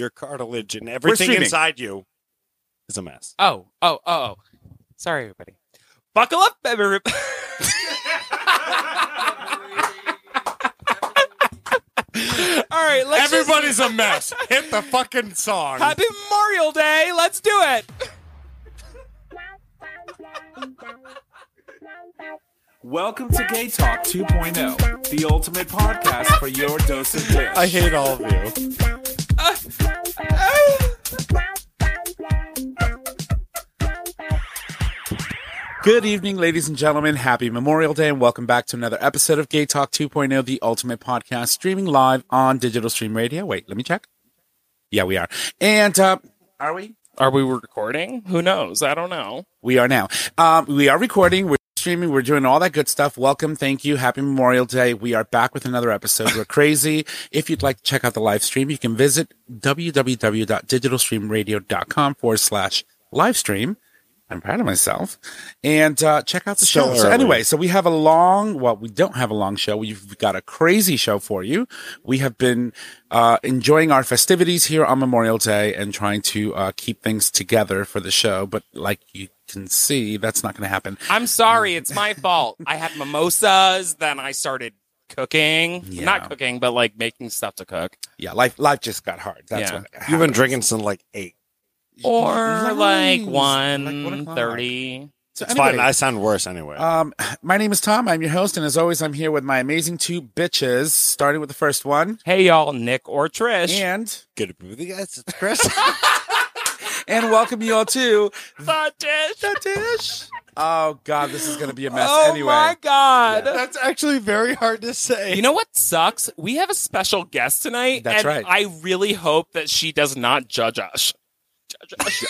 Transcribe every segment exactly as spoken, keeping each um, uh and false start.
your cartilage and everything inside you is a mess. Oh, oh, oh, oh. Sorry, everybody. Buckle up, everybody. All right, let's Everybody's just... a mess. Hit the fucking song. Happy Memorial Day. Let's do it. Welcome to Gay Talk two point oh, the ultimate podcast for your dose of dish. I hate all of you. Uh, uh... Good evening, ladies and gentlemen. Happy Memorial Day, and welcome back to another episode of Gay Talk two point oh, the ultimate podcast, streaming live on Digital Stream Radio. Wait, let me check. Yeah, we are. And, uh, are we? Are we recording? Who knows? I don't know. We are now. Um, we are recording. We're streaming. We're doing all that good stuff. Welcome. Thank you. Happy Memorial Day. We are back with another episode. We're crazy. If you'd like to check out the live stream, you can visit www.digitalstreamradio.com forward slash live stream. I'm proud of myself. And uh, check out the So show. So early. anyway, so we have a long, well, we don't have a long show. We've got a crazy show for you. We have been uh, enjoying our festivities here on Memorial Day and trying to uh, keep things together for the show. But like you can see, that's not going to happen. I'm sorry. It's my fault. I had mimosas. Then I started cooking. Yeah. Not cooking, but like making stuff to cook. Yeah, life, life just got hard. That's Yeah. what You've been happens. drinking since like eight. Or Nice. like Like one one o'clock. thirty. So It's anyway, fine. I sound worse anyway. Um, my name is Tom. I'm your host, and as always, I'm here with my amazing two bitches. Starting with the first one, Hey, y'all, Nick or Trish. and Good to be with you guys. It's Chris. and welcome you all to The dish. the dish. Oh God, this is gonna be a mess. Oh anyway, my God. That's actually very hard to say. You know what sucks? We have a special guest tonight. That's and right. I really hope that she does not judge us. Judge us.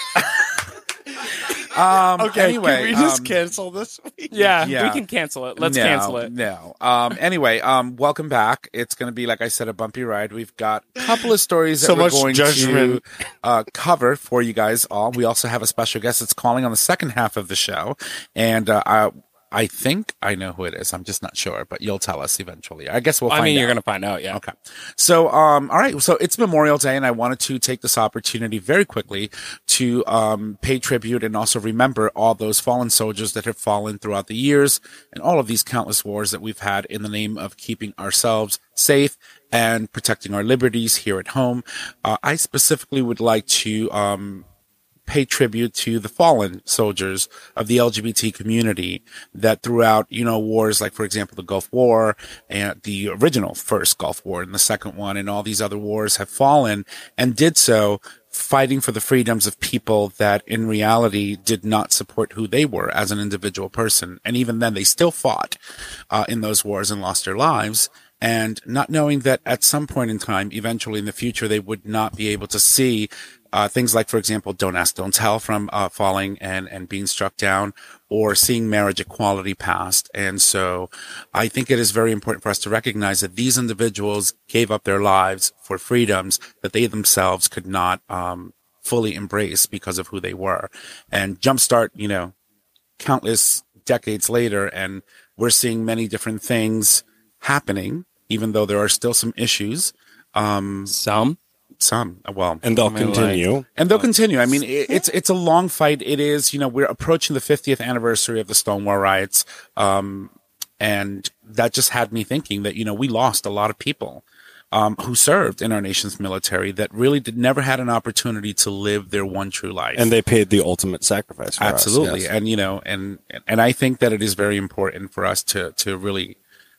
um, okay, anyway, can we just um, cancel this week? yeah, Yeah. we can cancel it. Let's no, cancel it. No. Um. Anyway. Um. Welcome back. It's going to be, like I said, a bumpy ride. We've got a couple of stories that So we're much going judgment. to uh, cover for you guys all. We also have a special guest that's calling on the second half of the show, and uh, I. I think I know who it is. I'm just not sure, but you'll tell us eventually. I guess we'll I find mean, out. you're going to find out, yeah. Okay. So, um, all right. So it's Memorial Day, and I wanted to take this opportunity very quickly to um, pay tribute and also remember all those fallen soldiers that have fallen throughout the years and all of these countless wars that we've had in the name of keeping ourselves safe and protecting our liberties here at home. Uh, I specifically would like to um, pay tribute to the fallen soldiers of the L G B T community that throughout, you know, wars like, for example, the Gulf War and the original first Gulf War and the second one and all these other wars have fallen and did so fighting for the freedoms of people that in reality did not support who they were as an individual person. And even then they still fought uh, in those wars and lost their lives. And not knowing that at some point in time, eventually in the future, they would not be able to see Uh, things like, for example, Don't Ask, Don't Tell from uh, falling and, and being struck down, or seeing marriage equality passed. And so I think it is very important for us to recognize that these individuals gave up their lives for freedoms that they themselves could not um, fully embrace because of who they were. And jumpstart, you know, countless decades later, and we're seeing many different things happening, even though there are still some issues. Um, Some? some, well, And they'll I mean, continue. and they'll continue. I mean, it, it's it's a long fight. It is, you know, we're approaching the fiftieth anniversary of the Stonewall riots, um, and that just had me thinking that, you know, we lost a lot of people um, who served in our nation's military that really did never had an opportunity to live their one true life. And they paid the ultimate sacrifice for Absolutely, us. yes. and you know, and and I think that it is very important for us to to really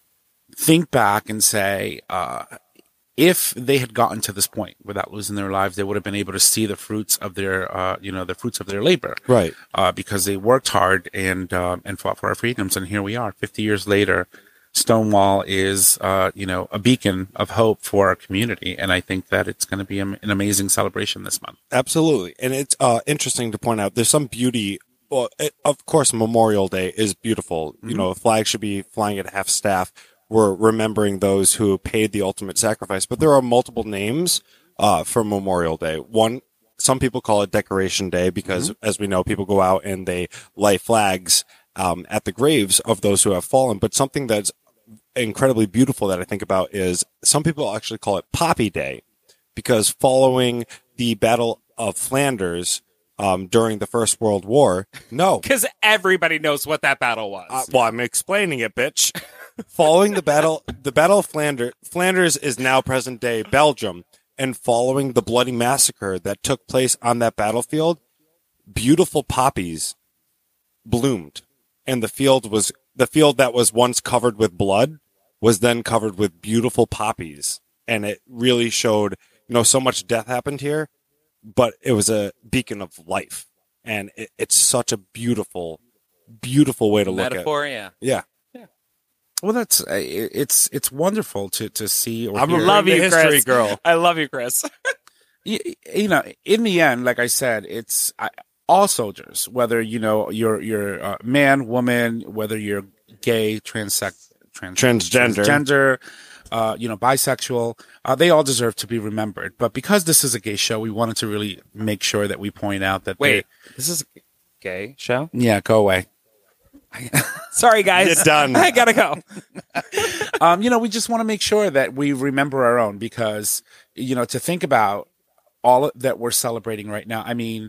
think back and say, uh, if they had gotten to this point without losing their lives, they would have been able to see the fruits of their, uh, you know, the fruits of their labor, Right. uh, because they worked hard and uh, and fought for our freedoms. And here we are, fifty years later. Stonewall is, uh, you know, a beacon of hope for our community, and I think that it's going to be an amazing celebration this month. Absolutely. And it's uh, interesting to point out there's some beauty. Well, it, of course, Memorial Day is beautiful. Mm-hmm. You know, a flag should be flying at half staff. We're remembering those who paid the ultimate sacrifice, but there are multiple names uh, for Memorial Day. One, some people call it Decoration Day because, mm-hmm. as we know, people go out and they light flags um, at the graves of those who have fallen. But something that's incredibly beautiful that I think about is some people actually call it Poppy Day, because following the Battle of Flanders um, during the First World War, no. Because everybody knows what that battle was. Uh, well, I'm explaining it, bitch. Following the battle, the Battle of Flanders, Flanders is now present-day Belgium, and following the bloody massacre that took place on that battlefield, beautiful poppies bloomed, and the field was the field that was once covered with blood was then covered with beautiful poppies, and it really showed, you know, so much death happened here, but it was a beacon of life, and it, it's such a beautiful, beautiful way to look at it. Metaphor, yeah. Yeah. Well, that's uh, it- it's it's wonderful to to see. Or I'm hear. a Love the you, history Chris. girl. I love you, Chris. you, you know, in the end, like I said, it's I, all soldiers, whether you know you're you're uh, man, woman, whether you're gay, transex, trans, Transgender. transgender, uh, you know, bisexual, uh, they all deserve to be remembered. But because this is a gay show, we wanted to really make sure that we point out that Wait, this is a gay show? they, yeah, go away. Sorry, guys. You're done. I gotta go. Um, you know, we just want to make sure that we remember our own because, you know, to think about all that we're celebrating right now. I mean,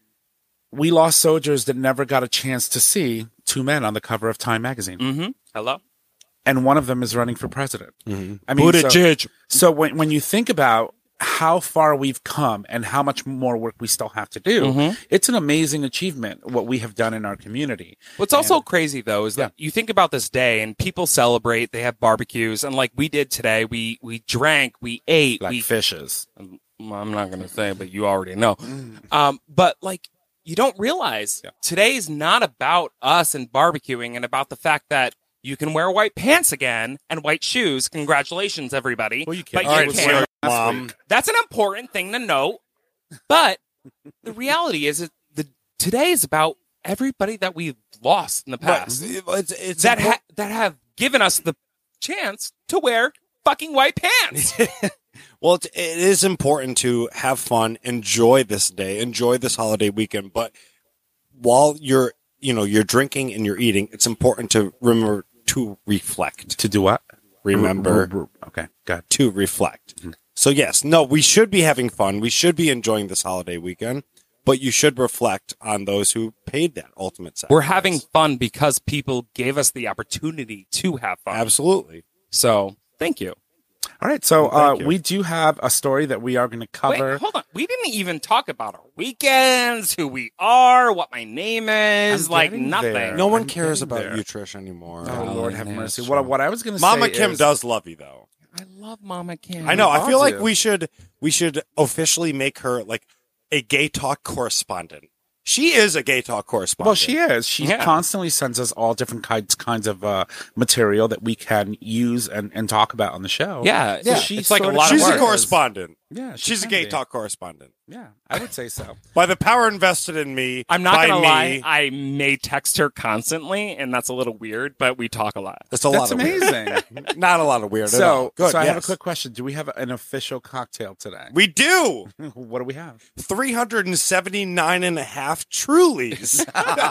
we lost soldiers that never got a chance to see two men on the cover of Time magazine. Mm-hmm. Hello? And one of them is running for president. Mm-hmm. I mean, so, Buttigieg. so when, when you think about how far we've come and how much more work we still have to do, Mm-hmm. it's an amazing achievement, what we have done in our community. What's also crazy though is that you think about this day and people celebrate, they have barbecues, and like we did today, we we drank, we ate, Like we fishes. I'm not gonna say, but you already know. Um, but like you don't realize Yeah. today's not about us and barbecuing and about the fact that you can wear white pants again and white shoes. Congratulations, everybody. Well, you but can't. you All right, can't. so, Mom. That's an important thing to note. But the reality is that the today is about everybody that we've lost in the But past it's, it's that impor- ha- that have given us the chance to wear fucking white pants. well, it's, it is important to have fun, enjoy this day, enjoy this holiday weekend. But while you're, you know, you're drinking and you're eating, it's important to remember to reflect. To do what? Remember Okay, good. to reflect. So yes, no, we should be having fun. We should be enjoying this holiday weekend, but you should reflect on those who paid that ultimate sacrifice. We're having fun because people gave us the opportunity to have fun. Absolutely. So thank you. All right, so Thank uh, you. we do have a story that we are going to cover. Wait, hold on. We didn't even talk about our weekends, who we are, what my name is, I'm like getting nothing. there. No one I'm cares getting about there. you, Trish, anymore. Oh, Oh, Lord have yeah, mercy. that's What, true. what I was going to say Mama Kim is, does love you, though. I love Mama Kim. I know. I feel like do. we should we should officially make her like a gay talk correspondent. She is a gay talk correspondent. Well, she is. She Yeah. constantly sends us all different kinds kinds of uh, material that we can use and, and talk about on the show. Yeah, So yeah. she It's like a sort of- lot She's of a work. correspondent. Yeah, she She's a can gay be. talk correspondent. Yeah, I would say so. By the power invested in me, I'm not by gonna me, lie. I may text her constantly, and that's a little weird. But we talk a lot. It's a That's lot of amazing. weird. Not a lot of weird. at so, all. Good, so I have a yes. quick question. Do we have an official cocktail today? We do What do we have? three hundred seventy-nine and a half Trulies.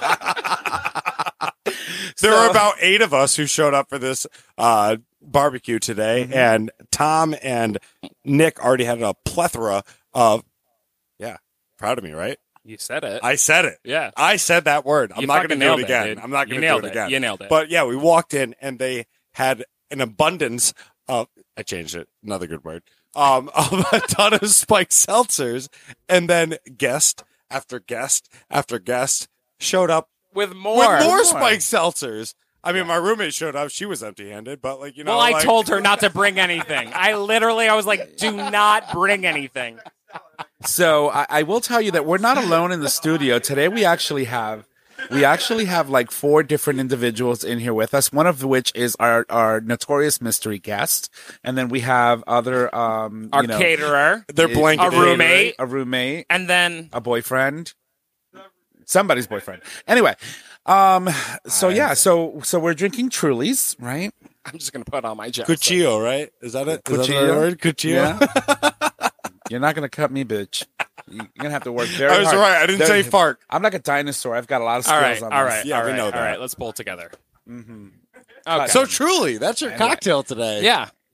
There were about eight of us who showed up for this uh, barbecue today, Mm-hmm. and Tom and Nick already had a plethora of. Yeah, proud of me, right? You said it. I said it. yeah. I said that word. I'm You not going to fucking do it nailed it, again. dude. I'm not You going to do nailed it it. again. You nailed it. But yeah, we walked in and they had an abundance of. I changed it. Another good word. Um, of a ton of spiked seltzers, and then guest after guest after guest showed up with more. with more More. spiked seltzers. I mean, my roommate showed up. She was empty-handed, but like you know, well, I like, told her not to bring anything. I literally, I was like, do not bring anything. So I, I will tell you that we're not alone in the studio today. We actually have, we actually have like four different individuals in here with us. One of which is our our notorious mystery guest, and then we have other um Our you know, caterer, they're a blanket. roommate. a roommate, and then a boyfriend, somebody's boyfriend. Anyway, um, so yeah, so so we're drinking Trulies, right? I'm just gonna put on my jacket. Cuchillo, right? Is that it? Is that the Cuchillo? right word? Cuchillo. Yeah. You're not gonna cut me, bitch. You're gonna have to work very I was hard. right. I didn't There- say fart. I'm like a dinosaur. I've got a lot of skills All right, on all this. right, Yeah, all we right, know all that. right. Let's pull together. Mm-hmm. Okay. So truly, that's your Anyway. cocktail today. yeah,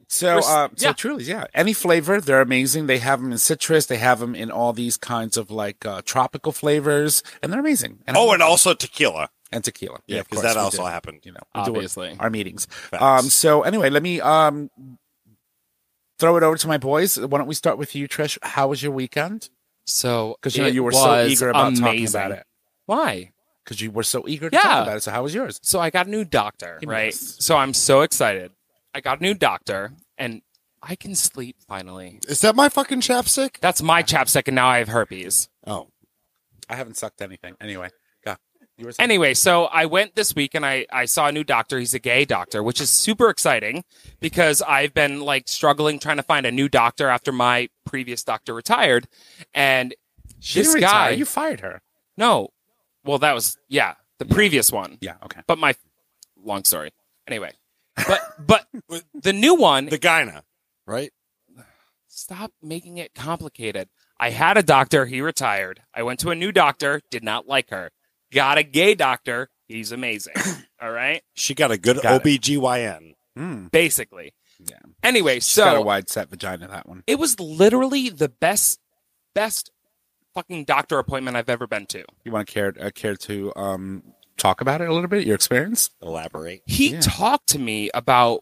So, We're s- uh, so yeah. truly, yeah. Any flavor, they're amazing. They have them in citrus. They have them in all these kinds of like uh, tropical flavors, and they're amazing. And I Oh, love and them. also tequila. and tequila. Yeah, of because course, that we also do. happened. You know, we do it- Obviously. our meetings. Facts. Um. So anyway, let me um throw it over to my boys. Why don't we start with you, Trish? How was your weekend? So Because you know it you were so was eager about talking amazing. about it. Why? Because you were so eager to Yeah. talk about it. So how was yours? So I got a new doctor, Give me right? this. So I'm so excited. I got a new doctor, and I can sleep finally. Is that my fucking chapstick? That's my chapstick, and now I have herpes. Oh. I haven't sucked anything. Anyway, go. You were saying- Anyway, so I went this week and I, I saw a new doctor. He's a gay doctor, which is super exciting because I've been like struggling trying to find a new doctor after my previous doctor retired. And she this didn't guy, retire. You fired her. no, well, that was, yeah, the previous one. Yeah. Okay. But my, long story. Anyway, but, but the new one, The gyna, right? stop making it complicated. I had a doctor. He retired. I went to a new doctor. Did not like her. Got a gay doctor. He's amazing. All right. She got a good Got it. O B G Y N. Mm. Basically. Yeah. Anyway, She's got a so wide set vagina. That one. it was literally the best, best fucking doctor appointment I've ever been to. You want to care uh, care to um talk about it a little bit? Your experience? Elaborate. He Yeah. talked to me about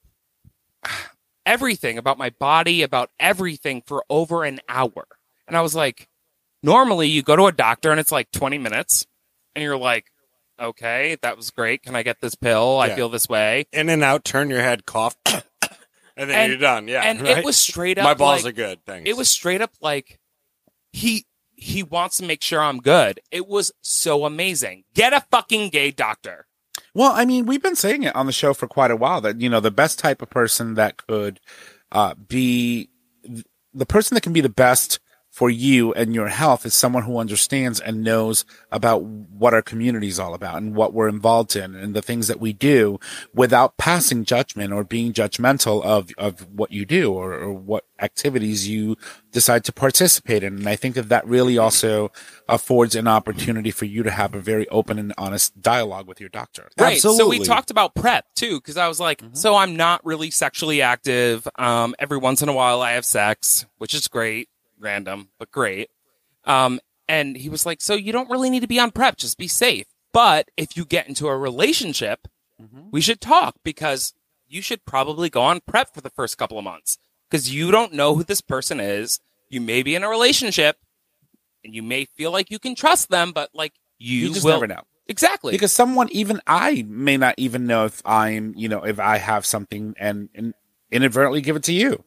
everything, about my body, about everything for over an hour. And I was like, normally you go to a doctor and it's like twenty minutes and you're like, okay, that was great. Can I get this pill? I Yeah. feel this way. In and out, turn your head, cough, and then And- you're done. Yeah. and right? it was straight up My balls like- are good. Thanks. It was straight up like he he wants to make sure I'm good. It was so amazing. Get a fucking gay doctor. Well, I mean, we've been saying it on the show for quite a while that, you know, the best type of person that could uh, be the person that can be the best for you and your health is someone who understands and knows about what our community is all about and what we're involved in and the things that we do without passing judgment or being judgmental of, of what you do or, or what activities you decide to participate in. And I think that that really also affords an opportunity for you to have a very open and honest dialogue with your doctor. Right. So Absolutely. we talked about PrEP too, because I was like, so I'm not really sexually active. Um, every once in a while I have sex, which is great. Random, but great. Um, and he was like, so you don't really need to be on PrEP, just be safe. But if you get into a relationship, we should talk because you should probably go on PrEP for the first couple of months because you don't know who this person is. You may be in a relationship and you may feel like you can trust them, but like you, You just will never know. Exactly. Because someone, even I, may not even know if I'm, you know, if I have something and, and inadvertently give it to you.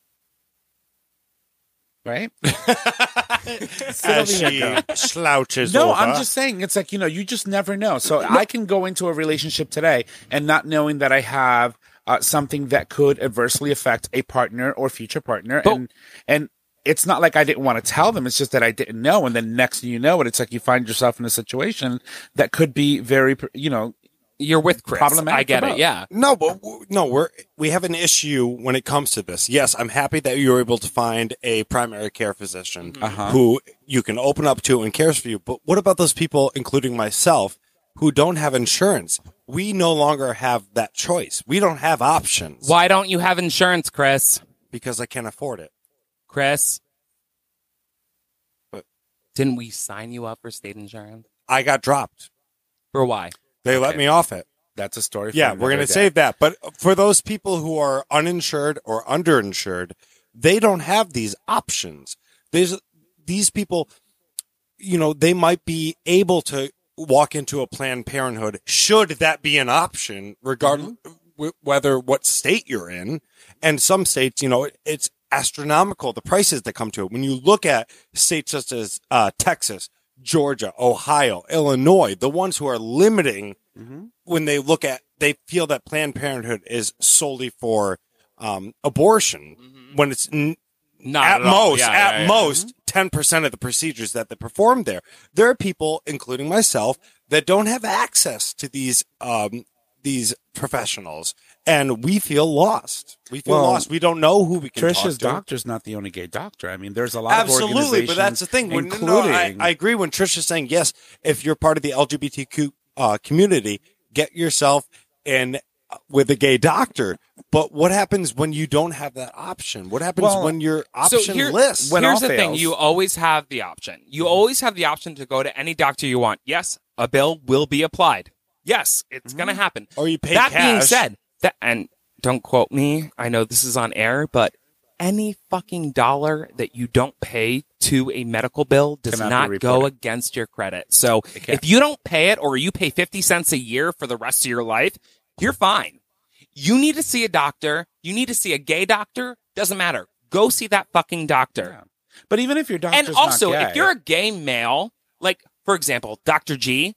Right? As she slouches No, over. I'm just saying, it's like, you know, you just never know. So I can go into a relationship today and not knowing that I have uh, something that could adversely affect a partner or future partner. But- and, and it's not like I didn't want to tell them. It's just that I didn't know. And then next thing you know it, it's like you find yourself in a situation that could be very, you know, You're with Chris. Problematic I get for it. both. Yeah. No, but w- no, we're we have an issue when it comes to this. Yes, I'm happy that you were able to find a primary care physician Uh-huh. who you can open up to and cares for you. But what about those people, including myself, who don't have insurance? We no longer have that choice. We don't have options Why don't you have insurance, Chris? because I can't afford it. Chris? What? Didn't we sign you up for state insurance? I got dropped. For why? They let Okay. me off it. that's a story. For Yeah, another we're going to day. save that. But for those people who are uninsured or underinsured, they don't have these options. There's these people, you know, they might be able to walk into a Planned Parenthood should that be an option, regardless w- whether what state you're in. And some states, you know, it, it's astronomical, the prices that come to it. When you look at states such as uh, Texas, Georgia, Ohio, Illinois, the ones who are limiting when they look at, they feel that Planned Parenthood is solely for um, abortion when it's n- Not at at, all. most, Yeah, at yeah, yeah. most, ten percent of the procedures that they perform there. There are people, including myself, that don't have access to these um, these professionals, and we feel lost. We feel Well, lost. We don't know who we can Trish's talk to. doctor's not the only gay doctor. I mean, there's a lot of Absolutely, but that's the thing. When, including, no, I, I agree when Trish is saying, yes, if you're part of the L G B T Q uh, community, get yourself in with a gay doctor. But what happens when you don't have that option? What happens Well, when your So option here- list? When Here's all the thing. fails- You always have the option. You always have the option to go to any doctor you want. Yes, a bill will be applied. Yes, it's going to happen. Or you pay That being cash. said, that, and don't quote me. I know this is on air, but any fucking dollar that you don't pay to a medical bill does Cannot be not go reported. against your credit. So can't. if you don't pay it or you pay fifty cents a year for the rest of your life, you're fine. You need to see a doctor. You need to see a gay doctor. Doesn't matter. Go see that fucking doctor. Yeah. But even if your doctor's And also, not gay, if you're a gay male, like, for example, Doctor G,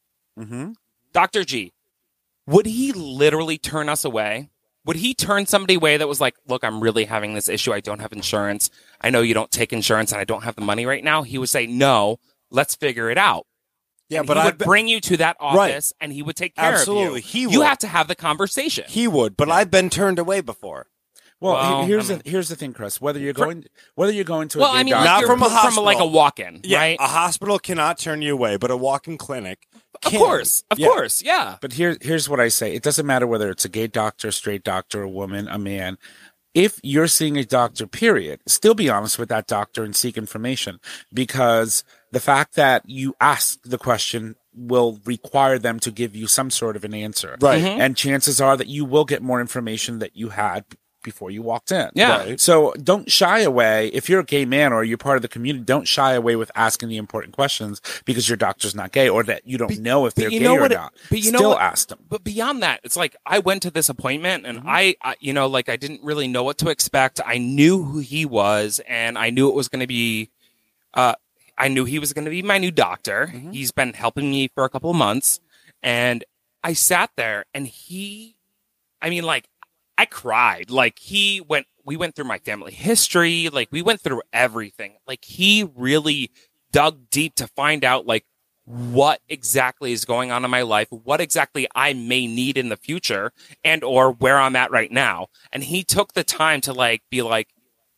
Mhm. Doctor G, would he literally turn us away? Would he turn somebody away that was like, look, I'm really having this issue. I don't have insurance. I know you don't take insurance and I don't have the money right now. He would say, no, let's figure it out. yeah, And but he I would bring you to that Right. office and he would take care Absolutely, of you. he You would. have to have the conversation. he would, but I've been turned away before. Well, Well, he- here's I mean- the here's the thing, Chris. Whether you're going whether you're going to a well, gay I mean, doctor, like Not you're from a from like a hospital. walk-in, Yeah, right? a hospital cannot turn you away, but a walk-in clinic Of can. course, of Yeah. course, yeah. But here, here's what I say. It doesn't matter whether it's a gay doctor, a straight doctor, a woman, a man. If you're seeing a doctor, period, still be honest with that doctor and seek information, because the fact that you ask the question will require them to give you some sort of an answer. Right. Mhm. And chances are that you will get more information that you had before you walked in. Yeah. Right. So don't shy away. If you're a gay man or you're part of the community, don't shy away with asking the important questions because your doctor's not gay or that you don't know if but they're you gay know or what it- not. but you know Still what- ask them. But beyond that, it's like I went to this appointment and Mm-hmm. I, I, you know, like I didn't really know what to expect. I knew who he was and I knew it was going to be, uh, I knew he was going to be my new doctor. Mm-hmm. He's been helping me for a couple of months and I sat there and he, I mean, like I cried. Like he went, we went through my family history. Like we went through everything. Like he really dug deep to find out like what exactly is going on in my life, what exactly I may need in the future and or where I'm at right now. And he took the time to like be like,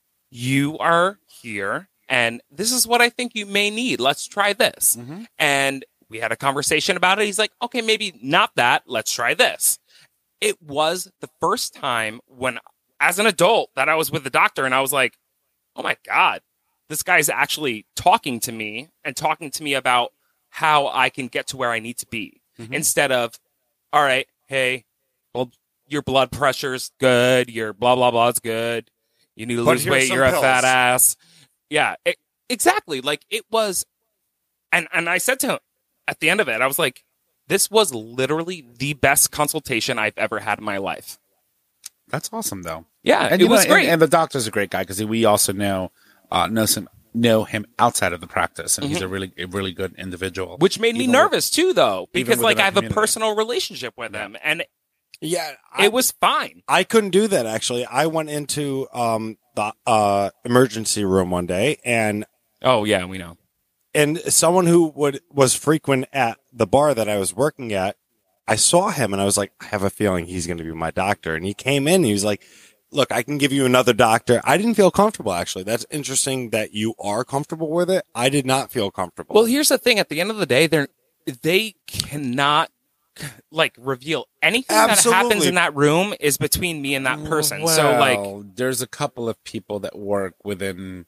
you are here and this is what I think you may need. Let's try this. Mm-hmm. And we had a conversation about it. He's like, okay, maybe not that. Let's try this. It was the first time when, as an adult, that I was with the doctor and I was like, oh my God, this guy's actually talking to me and talking to me about how I can get to where I need to be Mm-hmm. instead of, all right, hey, well, your blood pressure's good. Your blah, blah, blah is good. You need to But lose here's weight. some You're a pills. fat ass. Yeah, it, exactly. Like it was. And, and I said to him at the end of it, I was like, this was literally the best consultation I've ever had in my life. That's awesome, though. Yeah, And it you know, was great. And, and the doctor's a great guy because we also know uh, know some know him outside of the practice, and he's a really a really good individual. Mm-hmm. Which made me Even nervous too, though, because within like our I have a community. personal relationship with him, and Yeah, I, it was fine. I couldn't do that actually. I went into um the uh emergency room one day and Oh yeah, we know. and someone who would was frequent at the bar that I was working at, I saw him and I was like, I have a feeling he's going to be my doctor. And he came in and he was like, look, I can give you another doctor. I didn't feel comfortable actually. That's interesting that you are comfortable with it. I did not feel comfortable. Well, here's the thing: at the end of the day, they're they cannot like reveal anything that happens Absolutely. in that room is between me and that person. so like, Well, there's a couple of people that work within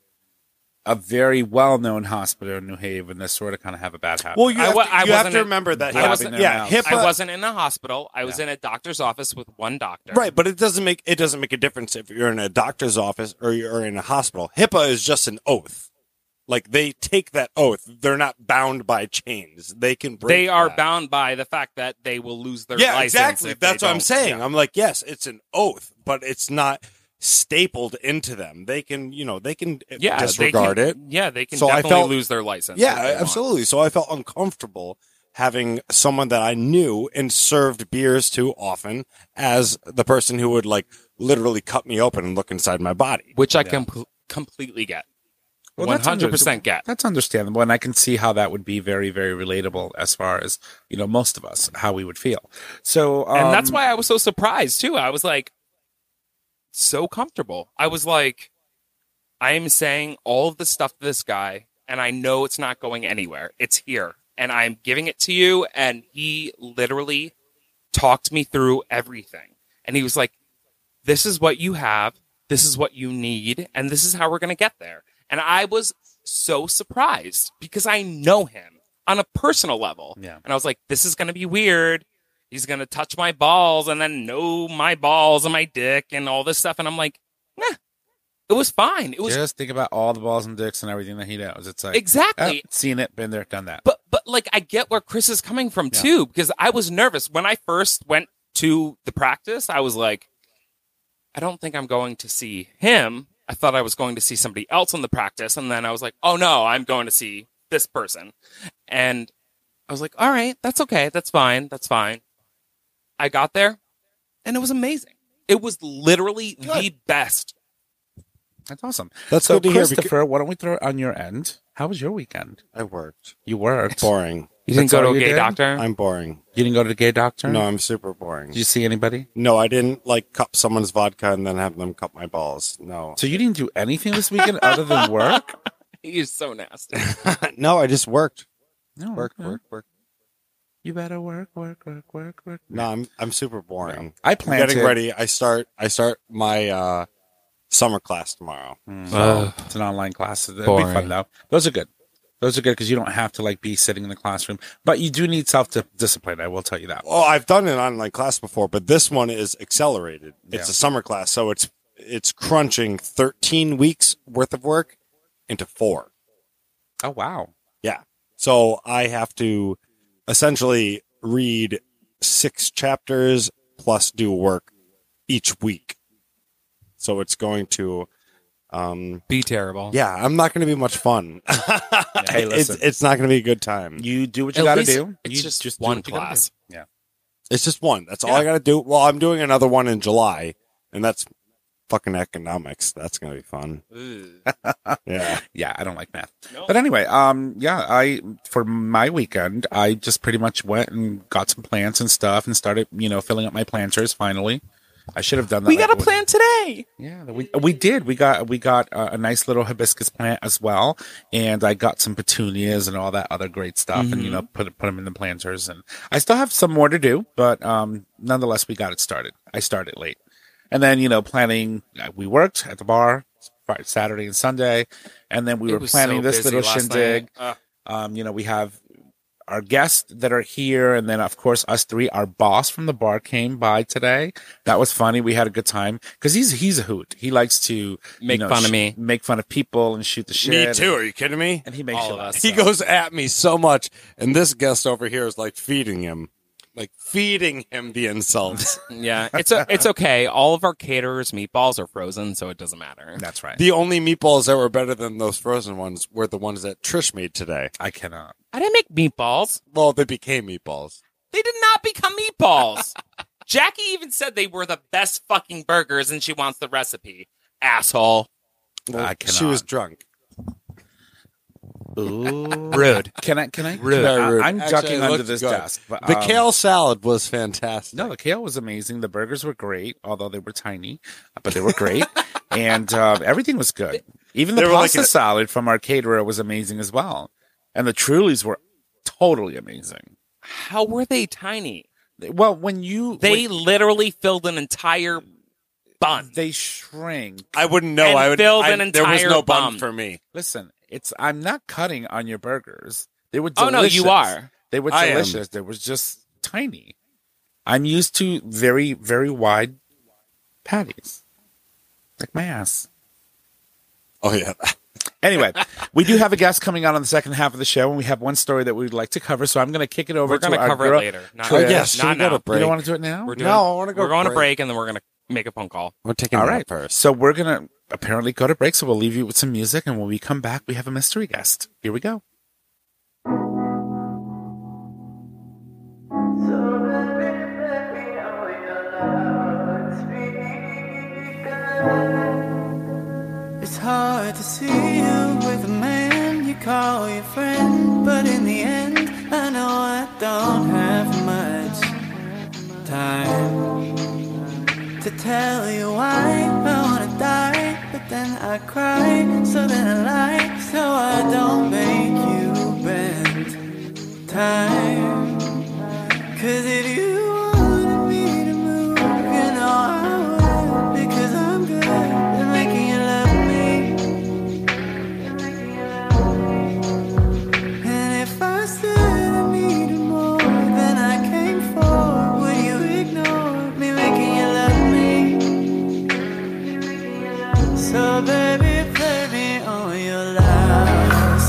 a very well-known hospital in New Haven that sort of kind of have a bad habit. well, you I have, wa- to, I you have wasn't to in- remember that. I HIPAA- wasn't in yeah, and out. HIPAA, I wasn't in a hospital. I was Yeah. in a doctor's office with one doctor. Right, but it doesn't make it doesn't make a difference if you're in a doctor's office or you're in a hospital. HIPAA is just an oath. Like they take that oath. They're not bound by chains. They can break They are that. bound by the fact that they will lose their Yeah, license. exactly. if they That's what I'm don't. saying. Yeah. I'm like, yes, it's an oath, but it's not stapled into them. They can, you know, they can Yeah, disregard they it. can, Yeah, they can So I definitely felt- lose their license. Yeah, if they want. absolutely. So I felt uncomfortable having someone that I knew and served beers to often as the person who would like literally cut me open and look inside my body. Which I com- completely get. Well, One that's hundred under- percent get. That's understandable, and I can see how that would be very, very relatable as far as you know most of us how we would feel. So, um, And that's why I was so surprised too. I was like, so comfortable. I was like, I am saying all of this stuff to this guy, and I know it's not going anywhere. It's here, and I'm giving it to you. And he literally talked me through everything. And he was like, this is what you have. This is what you need. And this is how we're going to get there. And I was so surprised because I know him on a personal level. Yeah. And I was like, this is going to be weird. He's going to touch my balls and then know my balls and my dick and all this stuff. And I'm like, nah, it was fine. It was Just think about all the balls and dicks and everything that he knows. It's like, exactly. oh, seen it, been there, done that. But, but like, I get where Chris is coming from Yeah. too, because I was nervous when I first went to the practice. I was like, I don't think I'm going to see him. I thought I was going to see somebody else in the practice. And then I was like, oh no, I'm going to see this person. And I was like, all right, that's okay. That's fine. That's fine. I got there and it was amazing. It was literally Good. the best. That's awesome. That's so, good to hear. because Christopher, why don't we throw it on your end? How was your weekend? I worked. You worked. Boring. You didn't That's go to all a you gay did? doctor? I'm boring. You didn't go to the gay doctor? No, I'm super boring. Did you see anybody? No, I didn't like cup someone's vodka and then have them cup my balls. No. So you didn't do anything this weekend other than work? He is so nasty. no, I just worked. No, Work, okay. work, work. You better work, work, work, work, work. No, I'm I'm super boring. I I'm planted. getting ready. I start I start my uh, summer class tomorrow. Mm. Ugh. It's an online class. It'll be Boring. fun though. Those are good. Those are good because you don't have to like be sitting in the classroom, but you do need self discipline. I will tell you that. Well, I've done an online class before, but this one is accelerated. It's Yeah. a summer class, so it's it's crunching thirteen weeks worth of work into four. Oh wow! Yeah. So I have to essentially read six chapters plus do work each week. So it's going to, um, Be terrible. yeah, I'm not going to be much fun. Hey, it's, listen. it's not going to be a good time. You do what you At got to least do. it's You just do one what you gotta class. do. Yeah. It's just one. That's all Yeah. I got to do. Well, I'm doing another one in July, and that's fucking economics. That's going to be fun. Yeah. Yeah, I don't like math. No. But anyway, um, yeah, I for my weekend, I just pretty much went and got some plants and stuff and started, you know, filling up my planters. Finally, I should have done that. We like got a with- plan today. Yeah, we we did. We got we got uh, a nice little hibiscus plant as well, and I got some petunias and all that other great stuff, and you know, put put them in the planters. And I still have some more to do, but um, nonetheless, we got it started. I started late, and then you know, planning. uh, We worked at the bar Friday, Saturday and Sunday, and then we It were was planning so this busy little last shindig. night. Ugh. Um, you know, we have our guests that are here, and then of course us three. Our boss from the bar came by today. That was funny. We had a good time because he's he's a hoot. He likes to Make you know, fun of sh- me. make fun of people, and shoot the shit. Me too. Are you kidding me? And, and he makes All you of laugh. us. He goes at me so much, and this guest over here is like feeding him, like feeding him the insults. Yeah, it's a, it's okay. All of our caterers' meatballs are frozen, so it doesn't matter. That's right. The only meatballs that were better than those frozen ones were the ones that Trish made today. I cannot. I didn't make meatballs. Well, they became meatballs. They did not become meatballs. Jackie even said they were the best fucking burgers, and she wants the recipe. Asshole. Well, I she was cannot. drunk. Ooh. Rude. Can I? Can I? Rude. can I- Very rude. I'm Actually, ducking it under looked this good. desk. But, The um, kale salad was fantastic. No, the kale was amazing. The burgers were great, although they were tiny, but they were great, and uh, everything was good. Even the They were like pasta a- salad from our caterer was amazing as well, and the Trulies were totally amazing. How were they tiny? Well, when you They when literally filled an entire bun. they shrink. I wouldn't know. And I would. filled I, an there was entire no bun bun. for me. Listen, it's I'm not cutting on your burgers. They were Oh, delicious. no, you are. They were I am. delicious. They were just tiny. I'm used to very, very wide patties, like my ass. Oh yeah. Anyway, we do have a guest coming on in the second half of the show, and we have one story that we'd like to cover. So I'm going to kick it over We're to going to our cover girl. it later. Not, Trish. Oh, yes, should not we go now. to break? You don't want to do it now? We're doing, No, I wanna go We're going break. to break, and then we're going to make a phone call. We're taking All that right. first. So we're going to apparently go to break. So we'll leave you with some music, and when we come back, we have a mystery guest. Here we go. It's hard to see you with a man you call your friend, but in the end, I know I don't have much time to tell you why I wanna die, but then I cry, so then I lie, so I don't make you bend time. Cause if you wanna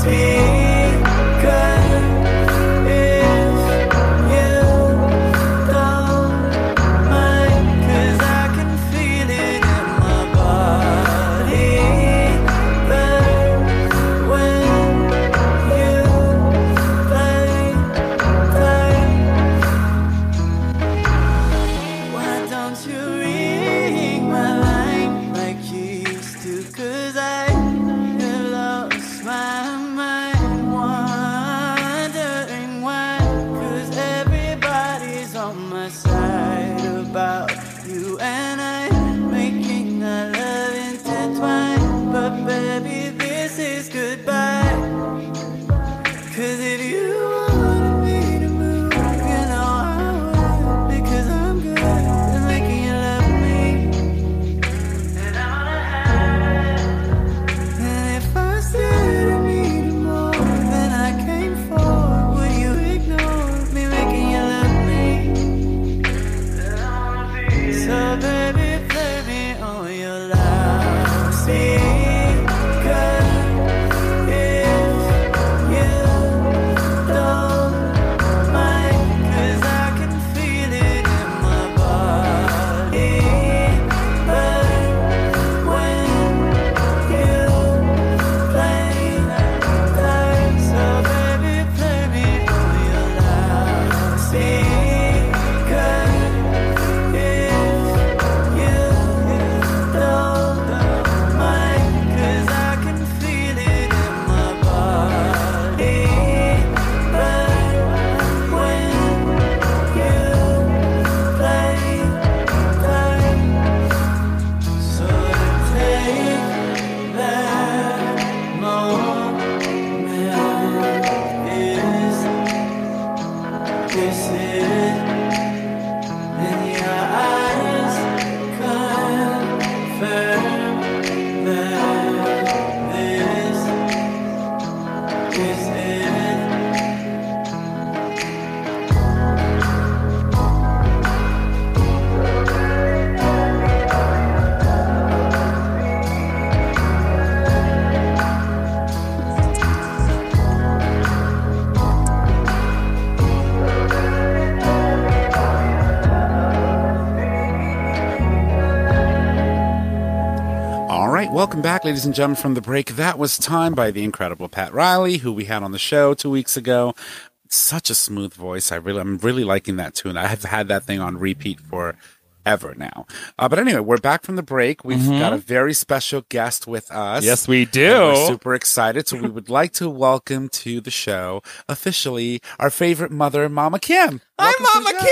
Welcome back, ladies and gentlemen, from the break. That was Time by the incredible Pat Riley, who we had on the show two weeks ago. Such a smooth voice. I really, I'm really liking that tune. I have had that thing on repeat for ever now. Uh, but anyway, we're back from the break. We've mm-hmm. got a very special guest with us. Yes, we do. We're super excited. So we would like to welcome to the show officially our favorite mother, Mama Kim. Hi, Welcome Mama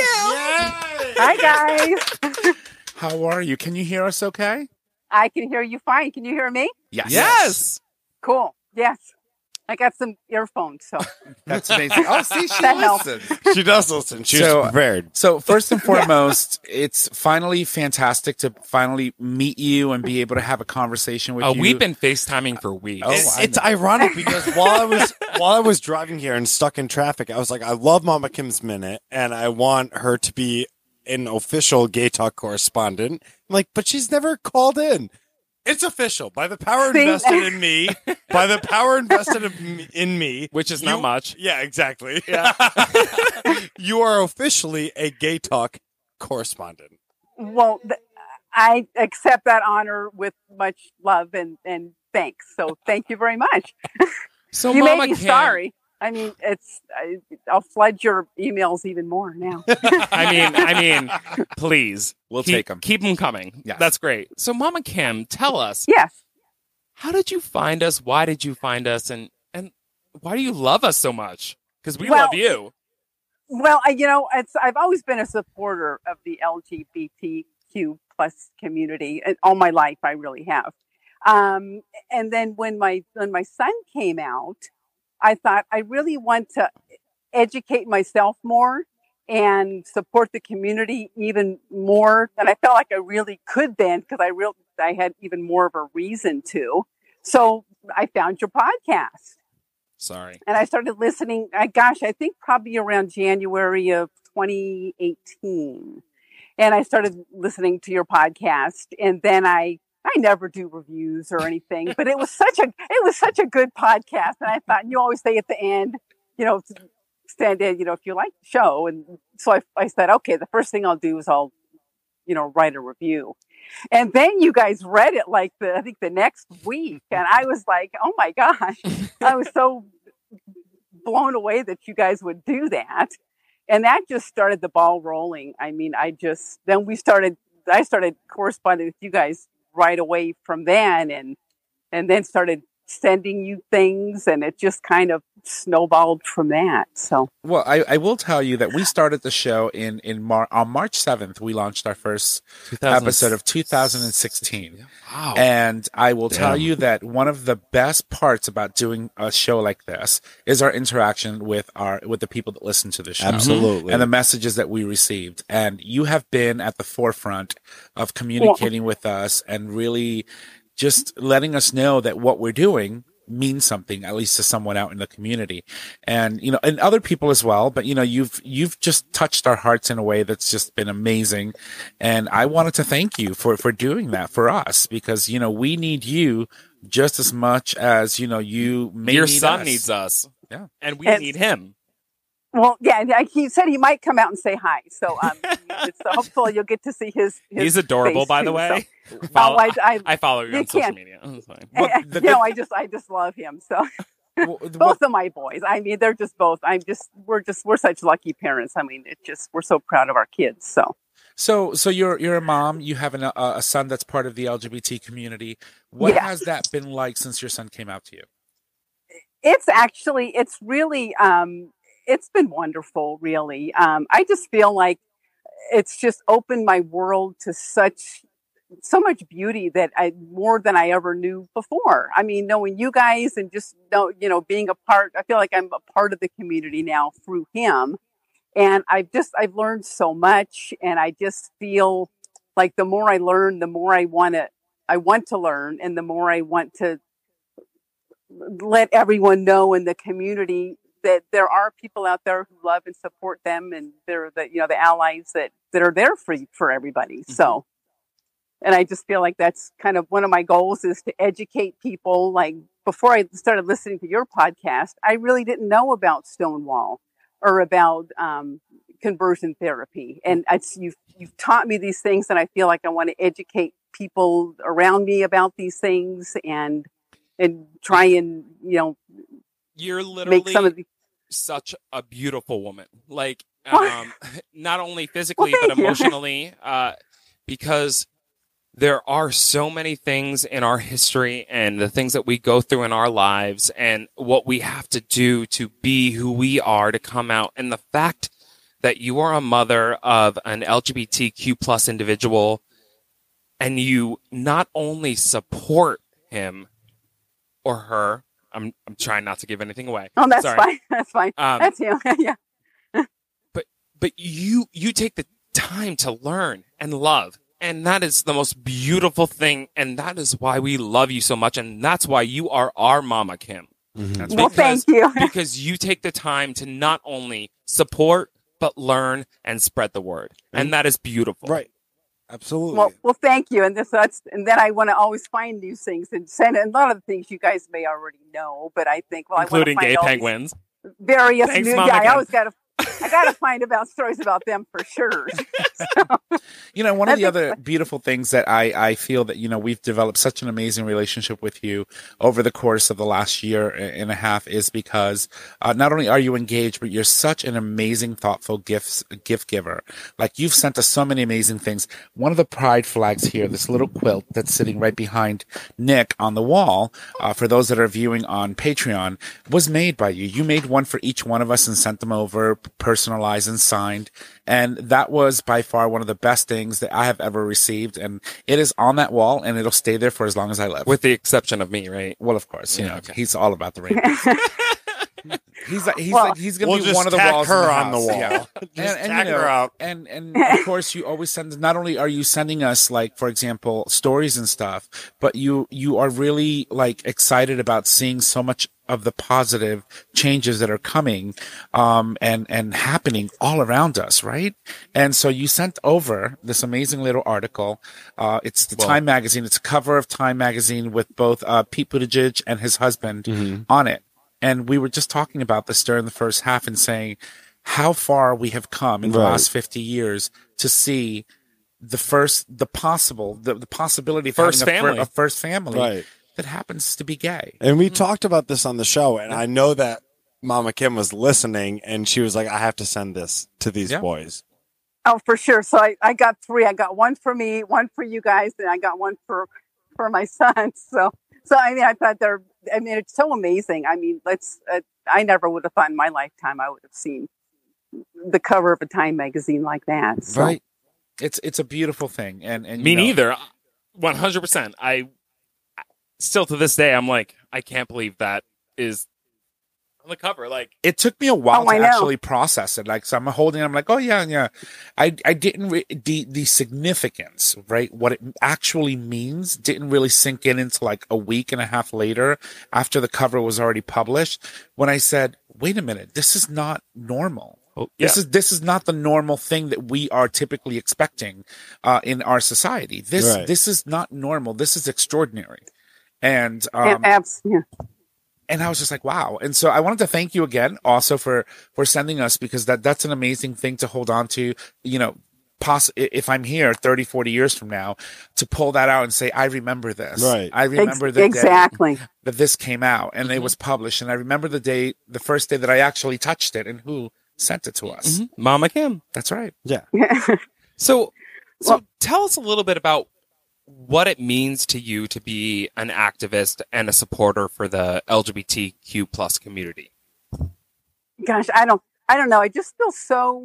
Kim. Hi, guys. How are you? Can you hear us okay? I can hear you fine. Can you hear me? Yes. Yes. Cool. Yes. I got some earphones, so. That's amazing. Oh, see, she That listens. helps. She does listen. She's So- prepared. So first and foremost, it's finally fantastic to finally meet you and be able to have a conversation with Oh, you. we've been FaceTiming for weeks. Oh, It's, I it's know. ironic because while I was while I was driving here and stuck in traffic, I was like, I love Mama Kim's Minute, and I want her to be an official Gay Talk correspondent. I'm like, but she's never called in. It's official by the power See? invested in me. By the power invested in in me, Which is not You- much. Yeah, exactly. Yeah, you are officially a Gay Talk correspondent. Well, th- I accept that honor with much love and, and thanks. So thank you very much. So, you Mama may be Kim, sorry. I mean, it's I, I'll flood your emails even more now. I mean, I mean, please. We'll keep, take 'em. Keep them coming. Yes. That's great. So, Mama Kim, tell us, Yes. how did you find us? Why did you find us? And and why do you love us so much? Because we Well, love you. Well, I, you know, it's I've always been a supporter of the L G B T Q plus community, and all my life I really have. Um, and then when my when my son came out, I thought I really want to educate myself more and support the community even more than I felt like I really could then, because I real I had even more of a reason to. So I found your podcast. Sorry. And I started listening, I, gosh, I think probably around January of twenty eighteen. And I started listening to your podcast. And then I I never do reviews or anything, but it was such a it was such a good podcast, and I thought, and you always say at the end, you know, stand in, you know, if you like the show, and so I I said, okay, the first thing I'll do is I'll, you know, write a review, and then you guys read it like the I think the next week, and I was like, oh my gosh, I was so blown away that you guys would do that, and that just started the ball rolling. I mean, I just then we started. I started corresponding with you guys right away from then, and and then started sending you things, and it just kind of snowballed from that. So, well, I, I will tell you that we started the show in in Mar- on March seventh. We launched our first episode of two thousand sixteen. Wow! And I will Damn. tell you that one of the best parts about doing a show like this is our interaction with our with the people that listen to the show. Absolutely. And the messages that we received. And you have been at the forefront of communicating with us and really just letting us know that what we're doing means something, at least to someone out in the community, and you know, and other people as well. But you know, you've you've just touched our hearts in a way that's just been amazing, and I wanted to thank you for for doing that for us, because you know we need you just as much as you know you may Your need son us. needs us, Yeah. and we And- need him. well, yeah, yeah, he said he might come out and say hi. So, um, so hopefully you'll get to see his. his He's adorable, face, by the too. way. So, Follow- oh, I, I, I follow you you on social can't- media. Oh, that's fine. Well, eh, the you know, good- I just, I just love him. So. Well, the- Both of my boys. I mean, they're just both. I'm just, we're just, we're such lucky parents. I mean, it's just, we're so proud of our kids. So, So, so you're you're a mom. You have an, a, a son that's part of the L G B T community. What Yes. has that been like since your son came out to you? it's actually, it's really, um, it's been wonderful, really. Um, I just feel like it's just opened my world to such, so much beauty that I, more than I ever knew before. I mean, knowing you guys and just know, you know, being a part, I feel like I'm a part of the community now through him. And I've just, I've learned so much, and I just feel like the more I learn, the more I want to, I want to learn, and the more I want to let everyone know in the community that there are people out there who love and support them, and they're the, you know, the allies that, that are there for, for everybody. Mm-hmm. So, and I just feel like that's kind of one of my goals, is to educate people. Like before I started listening to your podcast, I really didn't know about Stonewall or about um, conversion therapy. And it's, you've, you've taught me these things, and I feel like I want to educate people around me about these things, and, and try and, you know, You're literally make some of the, such a beautiful woman. Like, um, not only physically, Well, but thank you. emotionally, uh, because there are so many things in our history and the things that we go through in our lives and what we have to do to be who we are, to come out. And the fact that you are a mother of an L G B T Q plus individual, and you not only support him or her, I'm I'm trying not to give anything away. oh, that's Sorry. fine. That's fine. Um, That's him. Yeah. but but you you take the time to learn and love, and that is the most beautiful thing, and that is why we love you so much, and that's why you are our Mama Kim. That's Well, Because- thank you. Because you take the time to not only support but learn and spread the word, and that is beautiful. Right. Absolutely. Well, well, thank you. And this, that's, and then I want to always find new things and send. And a lot of the things you guys may already know, but I think, well, Including I want gay to find all penguins. these various Thanks, new. Mama Yeah, I Kim. always got to. I got to find about stories about them for sure. You know, one of the That's other beautiful things that I, I feel that, you know, we've developed such an amazing relationship with you over the course of the last year and a half is because uh, not only are you engaged, but you're such an amazing, thoughtful gifts, gift giver. Like you've sent us so many amazing things. One of the pride flags here, this little quilt that's sitting right behind Nick on the wall, uh, for those that are viewing on Patreon, was made by you. You made one for each one of us and sent them over, personalized and signed. And that was by far one of the best things that I have ever received. And it is on that wall, and it'll stay there for as long as I live. With the exception of me, right? well, of course, you Yeah, know, okay. he's all about the rainbow. He's like he's Well, like he's gonna We'll be just one of the tack walls her in the on the house. wall. Yeah. Just and, and, tack you know, her out. and and of course you always send. Not only are you sending us like, for example, stories and stuff, but you you are really like excited about seeing so much of the positive changes that are coming um and and happening all around us, right? And so you sent over this amazing little article. Uh it's the Well- Time magazine. It's a cover of Time magazine with both uh Pete Buttigieg and his husband Mm-hmm. on it. And we were just talking about this during the first half and saying how far we have come in the Right. last fifty years to see the first, the possible, the, the possibility of First having a, fir- family. a first family Right. that happens to be gay. And we talked about this on the show, and I know that Mama Kim was listening, and she was like, I have to send this to these Yeah. boys. Oh, for sure. So I, I got three. I got one for me, one for you guys, and I got one for for my son. So, so I mean, I thought they're. I mean, it's so amazing. I mean, let's. Uh, I never would have thought in my lifetime I would have seen the cover of a Time magazine like that. So. Right. It's, it's a beautiful thing. And, and Me you know, neither. one hundred percent. I still to this day, I'm like, I can't believe that is on the cover. Like, it took me a while Oh, I to know. actually process it. Like, so I'm holding, I'm like, oh yeah, yeah. I, I didn't, re- the, the significance, right? What it actually means didn't really sink in until like a week and a half later after the cover was already published. When I said, wait a minute, this is not normal. oh, This is, this is not the normal thing that we are typically expecting, uh, in our society. This, Right. this is not normal. This is extraordinary. And, And um, abs- yeah. and I was just like, wow. And so I wanted to thank you again also for, for sending us, because that, that's an amazing thing to hold on to, you know, poss- if I'm here thirty, forty years from now, to pull that out and say, I remember this. Right. I remember Ex- the day exactly. that this came out and it was published. And I remember the day, the first day that I actually touched it and who sent it to us. mhm. Mama Kim. That's right. Yeah. So, so Well- tell us a little bit about what it means to you to be an activist and a supporter for the L G B T Q plus community. Gosh, I don't, I don't know. I just feel so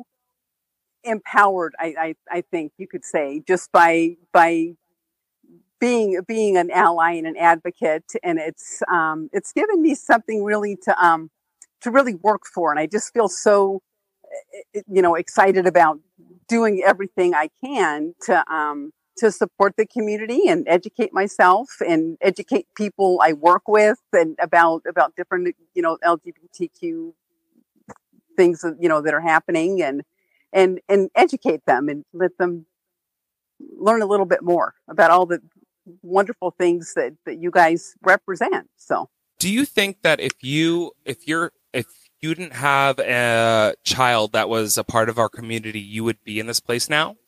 empowered. I, I, I think you could say, just by by being being an ally and an advocate, and it's um, it's given me something really to um, to really work for, and I just feel so, eh, you know, excited about doing everything I can to um, to support the community and educate myself and educate people I work with and about about different, you know, L G B T Q things, you know, that are happening, and and and educate them and let them learn a little bit more about all the wonderful things that that you guys represent. So Do you think that if you, if you're, if you didn't have a child that was a part of our community, you would be in this place now?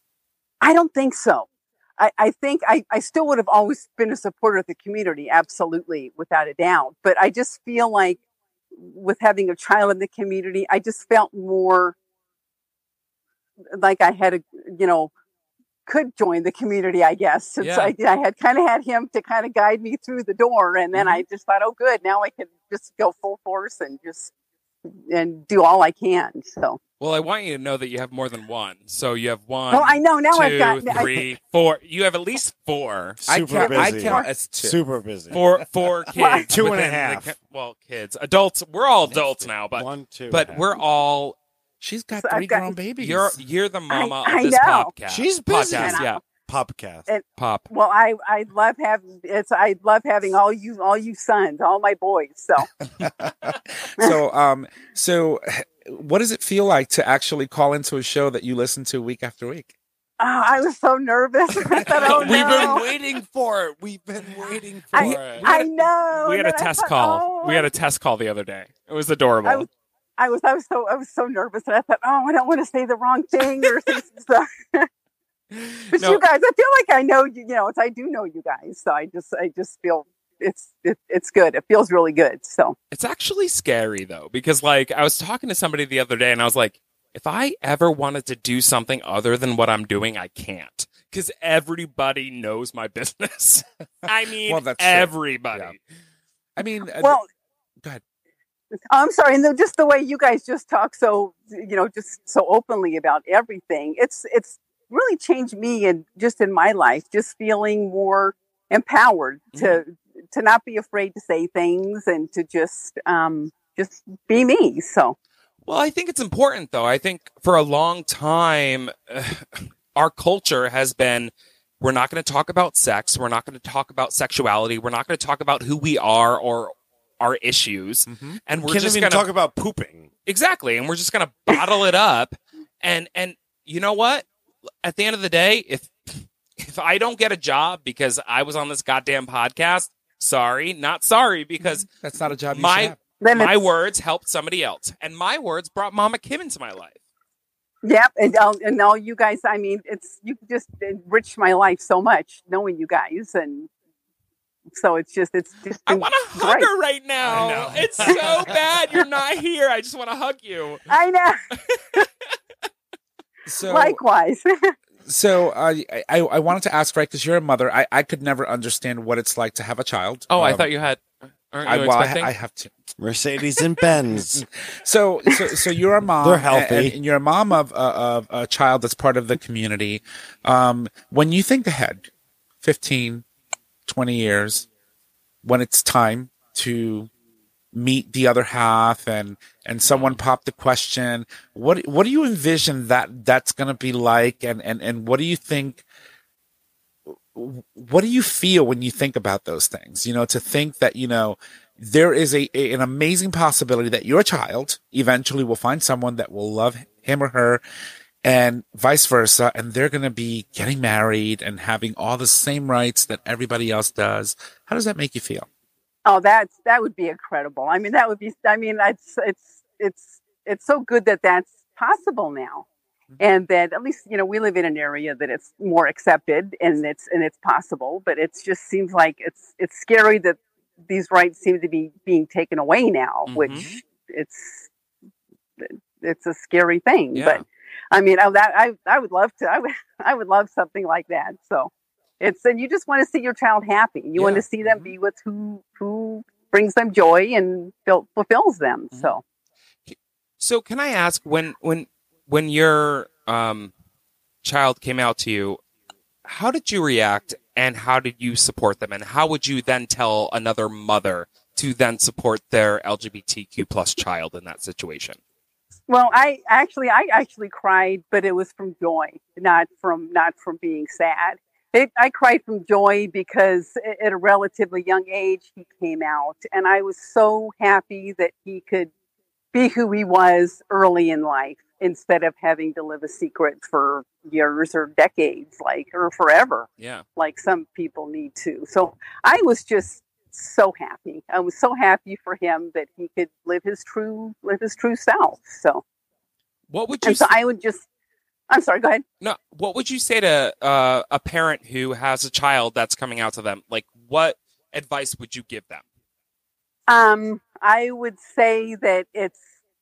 I don't think so. I, I think I, I still would have always been a supporter of the community, absolutely, without a doubt. But I just feel like with having a child in the community, I just felt more like I had a, you know, could join the community, I guess. Since Yeah. I, I had kind of had him to kind of guide me through the door. And then I just thought, oh, good, now I can just go full force and just and do all I can. So, Well, I want you to know that you have more than one. So you have one, oh, I know now two, I've got I- three, four. You have at least four. I Super count, I busy. count as two. Super busy. Four, four kids. Two and a within the half. co- well, kids, adults. We're all adults now, but One, two. but and a we're half. all. She's got So I've three got- grown babies. You're you're the mama I of this know. podcast. She's busy. Podcast, I know. yeah. Popcast. And- Pop. Well, I, I love having it's I love having all you all you sons, all my boys. So so, um, so what does it feel like to actually call into a show that you listen to week after week? oh, I was so nervous. I thought, oh, We've no. been waiting for it. We've been waiting for I, it. I know. we had And a then I test thought, call. oh, We had a test call the other day. It was adorable. I was, I was I was so I was so nervous, and I thought, oh, I don't want to say the wrong thing or say some stuff. But No. you guys, I feel like I know you. You know, it's, I do know you guys, so I just I just feel it's it, it's good. It feels really good. So It's actually scary though, because like I was talking to somebody the other day and I was like, if I ever wanted to do something other than what I'm doing, I can't. Because everybody knows my business. I mean, Well, that's true. everybody. Yeah. I mean, uh, well. go ahead. I'm sorry, and the, just the way you guys just talk so, you know, just so openly about everything. It's it's really changed me and just in my life, just feeling more empowered to to not be afraid to say things and to just um just be me. So. Well, I think it's important, though. I think for a long time, uh, our culture has been, we're not going to talk about sex. We're not going to talk about sexuality. We're not going to talk about who we are or our issues. Mm-hmm. And we're Can't just even going to talk about pooping. Exactly. And we're just going to bottle it up. And, and you know what? At the end of the day, if, if I don't get a job because I was on this goddamn podcast, sorry, not sorry, because That's not a job you my, should have. Then my it's- words helped somebody else. And my words brought Mama Kim into my life. Yep, and all, and all you guys. I mean, it's you just enriched my life so much knowing you guys, and so it's just it's just. I been want to hug great. her right now. I know. It's so bad you're not here. I just want to hug you. I know. So, Likewise. so uh, I, I wanted to ask, right, because you're a mother. I, I could never understand what it's like to have a child. Oh, I Um, thought you had. Aren't I, you well, I, expecting? I have to. Mercedes and Benz. So, so, so you're a mom. They're healthy. and, and you're a mom of, uh, of a child that's part of the community. Um, when you think ahead, fifteen, twenty years, when it's time to meet the other half, and and someone popped the question, what what do you envision that that's going to be like, and and and what do you think? What do you feel when you think about those things? You know, to think that, you know, there is a, a an amazing possibility that your child eventually will find someone that will love him or her, and vice versa, and they're going to be getting married and having all the same rights that everybody else does. How does that make you feel? Oh, that's that would be incredible. I mean, that would be. I mean, it's it's it's it's so good that that's possible now, and that at least you know we live in an area that it's more accepted and it's and it's possible. But it just seems like it's it's scary that these rights seem to be being taken away now, Mhm. which it's it's a scary thing. Yeah. But I mean, I, that I I would love to. I would I would love something like that. So. It's and you just want to see your child happy. You want Yeah. to see them be with who who brings them joy and fil- fulfills them. Mhm. So So, can I ask when when when your um, child came out to you, how did you react, and how did you support them, and how would you then tell another mother to then support their L G B T Q plus child in that situation? well, I actually I actually cried, but it was from joy, not from not from being sad. It, I cried from joy because at a relatively young age he came out, and I was so happy that he could be who he was early in life instead of having to live a secret for years or decades, like or forever, Yeah. like some people need to. So I was just so happy. I was so happy for him that he could live his true live his true self. So What would you and so s- I would just. I'm sorry. Go ahead. no? What would you say to uh, a parent who has a child that's coming out to them? Like, what advice would you give them? Um, I would say that it's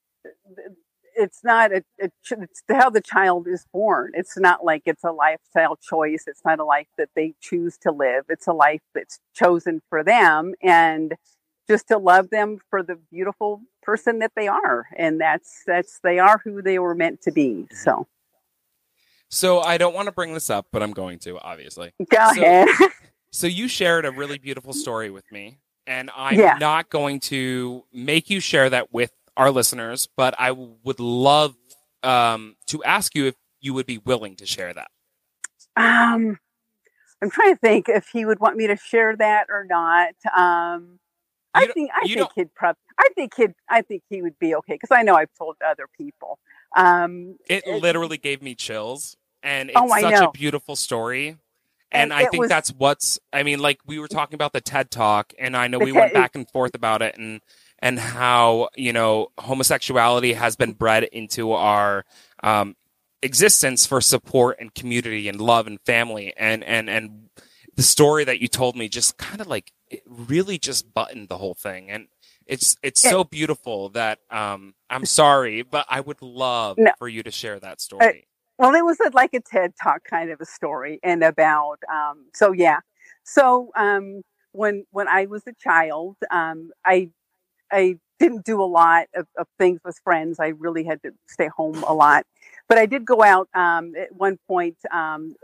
it's not a, a ch- it's how the child is born. It's not like it's a lifestyle choice. It's not a life that they choose to live. It's a life that's chosen for them, and just to love them for the beautiful person that they are, and that's that's they are who they were meant to be. So So, I don't want to bring this up, but I'm going to, obviously. go So- ahead. So you shared a really beautiful story with me, and I'm Yeah. not going to make you share that with our listeners, but I would love um, to ask you if you would be willing to share that. Um, I'm trying to think if he would want me to share that or not. Um, I You don't- think I you think don't- he'd probably. I think he'd. I think he would be okay because I know I've told other people. Um, It it- literally gave me chills, and it's Oh, I such know. a beautiful story. And, And I it think was- that's what's, I mean, like we were talking about the TED Talk, and I know The we went TED back and forth about it, and, and how, you know, homosexuality has been bred into our um, existence for support and community and love and family. And, and, and the story that you told me just kind of like, it really just buttoned the whole thing. And it's, it's so beautiful that um, I'm sorry, but I would love No. for you to share that story. Well, it was a, like a TED Talk kind of a story, and about. Um, so yeah, so um, when when I was a child, um, I I didn't do a lot of, of things with friends. I really had to stay home a lot, but I did go out um, at one point um, with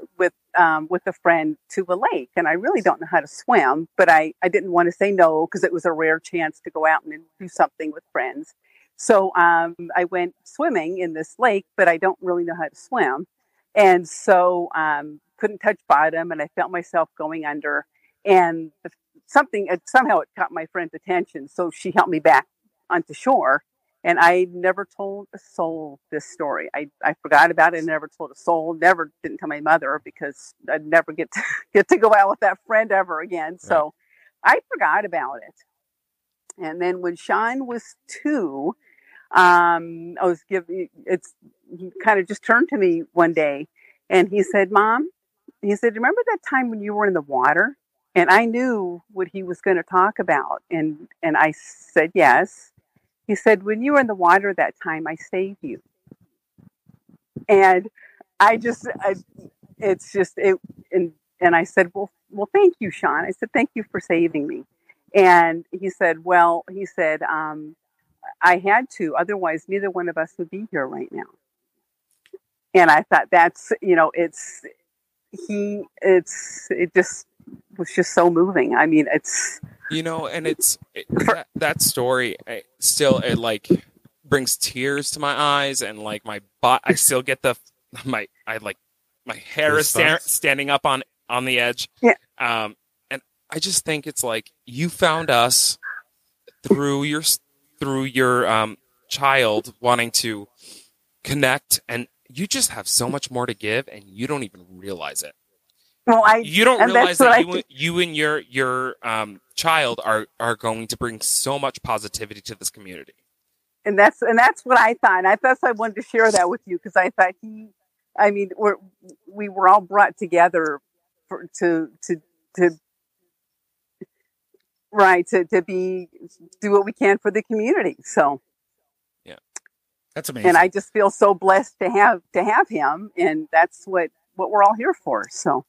um, with a friend to a lake, and I really don't know how to swim, but I, I didn't want to say no because it was a rare chance to go out and do something with friends. So um, I went swimming in this lake, but I don't really know how to swim. And so um, couldn't touch bottom, and I felt myself going under. And the, something, it, somehow it caught my friend's attention, so she helped me back onto shore. And I never told a soul this story. I, I forgot about it and never told a soul. Never didn't tell my mother because I'd never get to get to go out with that friend ever again. So right. I forgot about it. And then when Sean was two, um, I was giving it's he kind of just turned to me one day and he said, "Mom," he said, "remember that time when you were in the water?" And I knew what he was going to talk about. And and I said yes. He said, "When you were in the water that time, I saved you." And I just, I, it's just, it, and, and I said, well, well, thank you, Sean. I said, "Thank you for saving me." And he said, well, he said, um, "I had to, otherwise neither one of us would be here right now." And I thought that's, you know, it's, he, it's, it just was just so moving. I mean, it's, You know, and it's it, that, that story it still it like brings tears to my eyes, and like my bot, I still get the my I like my hair is sta- standing up on on the edge. Yeah. Um, and I just think it's like you found us through your through your um child wanting to connect, and you just have so much more to give, and you don't even realize it. Well, I you don't and realize that's that what you, I, you and your your um, child are are going to bring so much positivity to this community. And that's and that's what I thought. And I thought I wanted to share that with you because I thought he, I mean, we're we were all brought together for to to to right to to be do what we can for the community. So yeah, that's amazing. And I just feel so blessed to have to have him, and that's what. what we're all here for. So,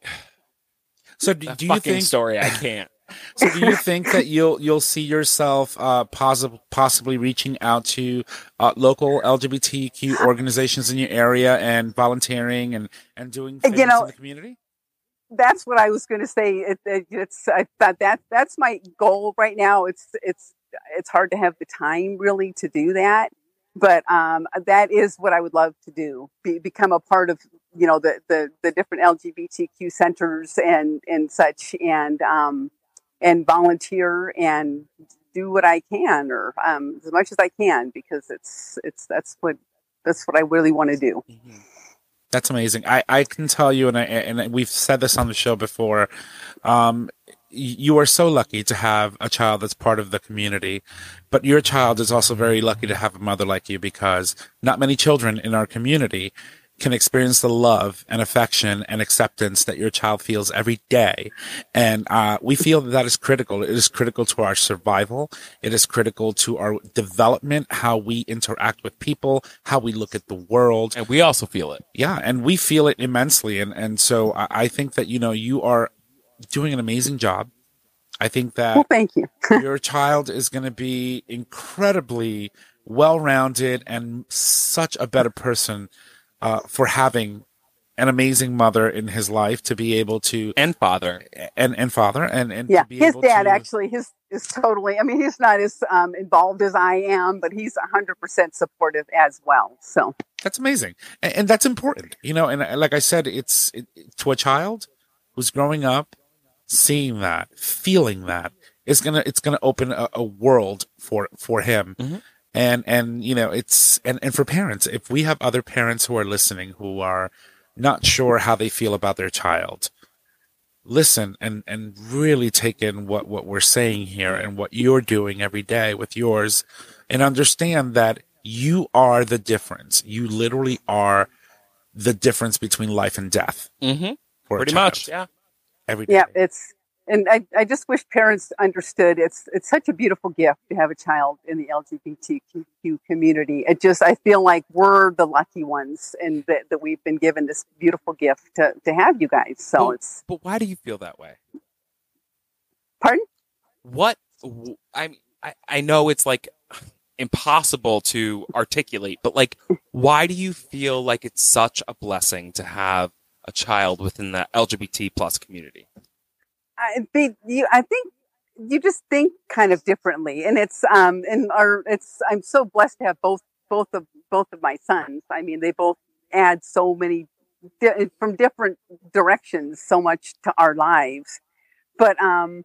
so do, do you think story? I can't. So do you think that you'll you'll see yourself uh, possi- possibly reaching out to uh, local L G B T Q organizations in your area and volunteering and, and doing things you know, in the community? That's what I was going to say. It, it, it's I thought that that's my goal right now. It's it's it's hard to have the time really to do that, but um, that is what I would love to do. Be, become a part of you know the, the, the different L G B T Q centers and and such, and um, and volunteer and do what I can, or um, as much as I can, because it's it's that's what that's what I really want to do. Mm-hmm. That's amazing. I, I can tell you, and I, and we've said this on the show before. Um, you are so lucky to have a child that's part of the community, but your child is also very lucky to have a mother like you, because not many children in our community can experience the love and affection and acceptance that your child feels every day. And uh, we feel that that is critical. It is critical to our survival. It is critical to our development, how we interact with people, how we look at the world. And we also feel it. Yeah, and we feel it immensely. And, and so I, I think that, you know, you are doing an amazing job. I think that well, thank you. your child is going to be incredibly well-rounded and such a better person Uh, for having an amazing mother in his life, to be able to and father and and father and and yeah, to be his able dad to, actually his is totally. I mean, he's not as um, involved as I am, but he's a hundred percent supportive as well. So that's amazing, and, and that's important, you know. And like I said, it's it, to a child who's growing up, seeing that, feeling that is gonna it's gonna open a, a world for for him. Mm-hmm. And, and, you know, it's, and, and for parents, if we have other parents who are listening, who are not sure how they feel about their child, listen and, and really take in what, what we're saying here and what you're doing every day with yours, and understand that you are the difference. You literally are the difference between life and death. Mm-hmm. For Pretty a child. much. Yeah. Every day. Yeah, it's, and I, I just wish parents understood it's it's such a beautiful gift to have a child in the L G B T Q community. It just, I feel like we're the lucky ones, and that, that we've been given this beautiful gift to, to have you guys. So but, it's. But why do you feel that way? Pardon? What I mean, I, I know it's like impossible to articulate, but like, why do you feel like it's such a blessing to have a a child within the L G B T plus community? I, they, you, I think you just think kind of differently, and it's um, and our it's. I'm so blessed to have both both of both of my sons. I mean, they both add so many di- from different directions, so much to our lives. But um,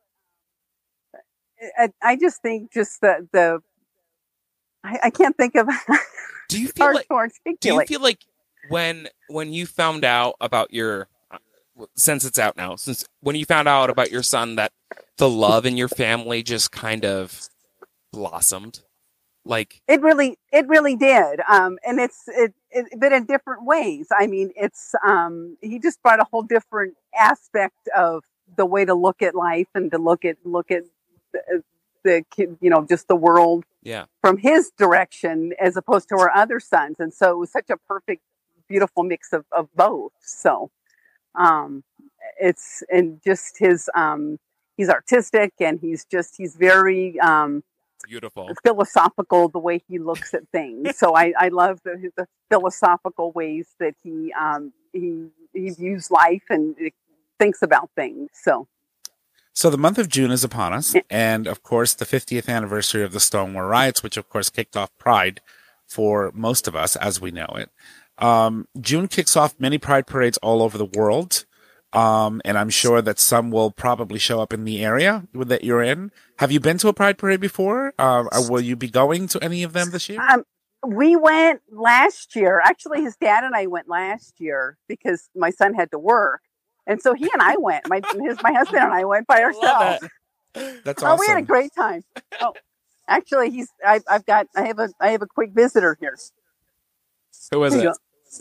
I, I just think just the the. I, I can't think of. Do you feel hard like? to articulate. Do you feel like when when you found out about your since it's out now since when you found out about your son that the love in your family just kind of blossomed? Like it really, it really did. Um, and it's, it, it, but in different ways. I mean, it's, um, he just brought a whole different aspect of the way to look at life and to look at, look at the, the kid, you know, just the world yeah. from his direction as opposed to our other sons. And so it was such a perfect, beautiful mix of, of both. So, um, it's, and just his, um, he's artistic and he's just, he's very, um, beautiful, philosophical the way he looks at things. So I, I love the, the philosophical ways that he um, he he views life and thinks about things. So, so the month of June is upon us, and of course the fiftieth anniversary of the Stonewall riots, which of course kicked off Pride for most of us as we know it. Um, June kicks off many Pride parades all over the world. Um, and I'm sure that some will probably show up in the area that you're in. Have you been to a Pride parade before? Uh, or will you be going to any of them this year? Um, we went last year. Actually, his dad and I went last year because my son had to work. And so he and I went. My his my husband and I went by ourselves. That's oh, awesome. we had a great time. Oh, actually, he's I, I've got I have a I have a quick visitor here. Who is Here it?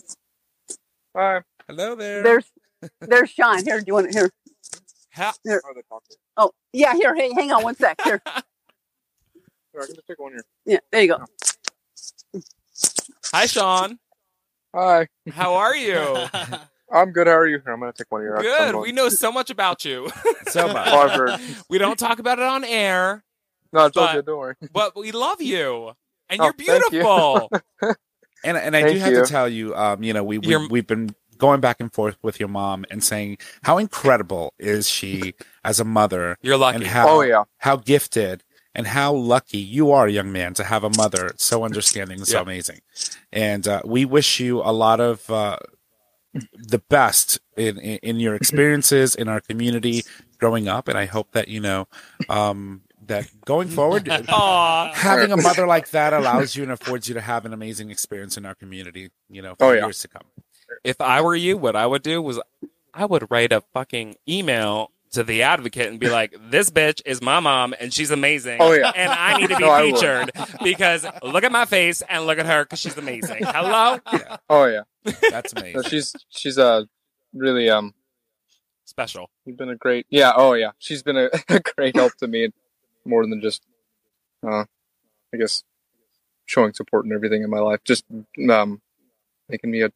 Hi. Hello there. There's There's Sean. Here, do you want to here? Ha- Here. Oh, yeah. Here, hey, hang on one sec. Here. Here, I can just take one here. Yeah, there you go. Hi, Sean. Hi. How are you? I'm good. How are you? Here, I'm going to take one of your. Good. We know so much about you. So much. Oh, I've heard. We don't talk about it on air, No, it's all But- good. Don't worry. but we love you, and Oh, you're thank you. beautiful. And and I Thank do have you. to tell you, um, you know, we, we You're- we've been going back and forth with your mom and saying how incredible is she as a mother, You're lucky. and how Oh, yeah. how gifted and how lucky you are, young man, to have a mother so understanding and so Yeah. amazing. And uh, we wish you a lot of uh, the best in, in in your experiences in our community growing up. And I hope that you know um, that going forward. Aw. Having a mother like that allows you and affords you to have an amazing experience in our community, you know, for Oh, yeah. years to come. If I were you, what I would do was I would write a fucking email to the Advocate and be like, this bitch is my mom and she's amazing. Oh, yeah. And I need to be No, I would. featured because look at my face and look at her because she's amazing. Hello? Oh yeah. That's No, amazing. she's she's uh really um Special. she's been a great yeah oh yeah she's been a, a great help to me, and more than just uh I guess showing support and everything in my life, just um making me a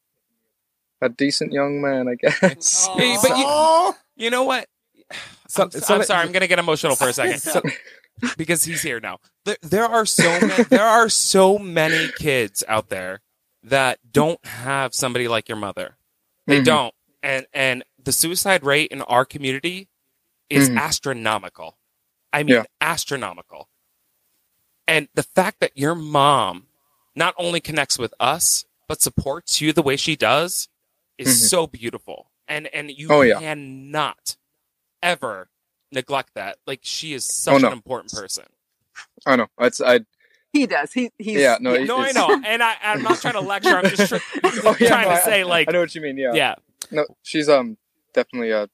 a decent young man, I guess. Hey, but you, you know what? So- I'm, so I'm let- sorry, I'm going to get emotional for a second. Because he's here now. There, there are so many, there are so many kids out there that don't have somebody like your mother. They Mhm. don't. And and the suicide rate in our community is Mhm. astronomical. I mean Yeah. astronomical. And the fact that your mom not only connects with us but supports you the way she does is Mhm. so beautiful. And and you Oh, yeah. cannot ever neglect that. Like she is Oh, such no. an important person. I know. It's I. He does. He he's Yeah. No. it- No, I it's- know. And I, I'm not trying to lecture. I'm just tr- Oh, yeah, trying no, to I- say, like, I know what you mean. Yeah. yeah. No, she's um definitely uh.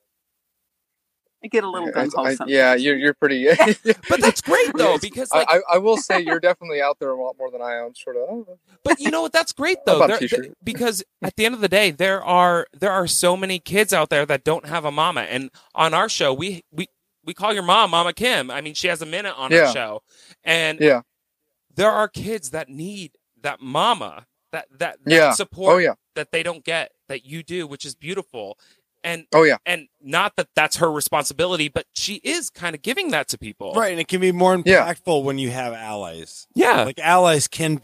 I get a little I- gun ho I- sometimes. yeah, you're you're pretty. But that's great, though, because, like, I, I I will say you're definitely out there a lot more than I am. Sort of. oh, but you know what? That's great, though. How about There- a t-shirt? th- because at the end of the day, there are there are so many kids out there that don't have a mama. And on our show, we we, we call your mom Mama Kim. I mean, she has a minute on Yeah. our show. And Yeah. there are kids that need that mama, that, that, that Yeah. support Oh yeah. that they don't get, that you do, which is beautiful. And Oh yeah. and not that that's her responsibility, but she is kind of giving that to people. Right, and it can be more Yeah. impactful when you have allies. Yeah. Like allies can be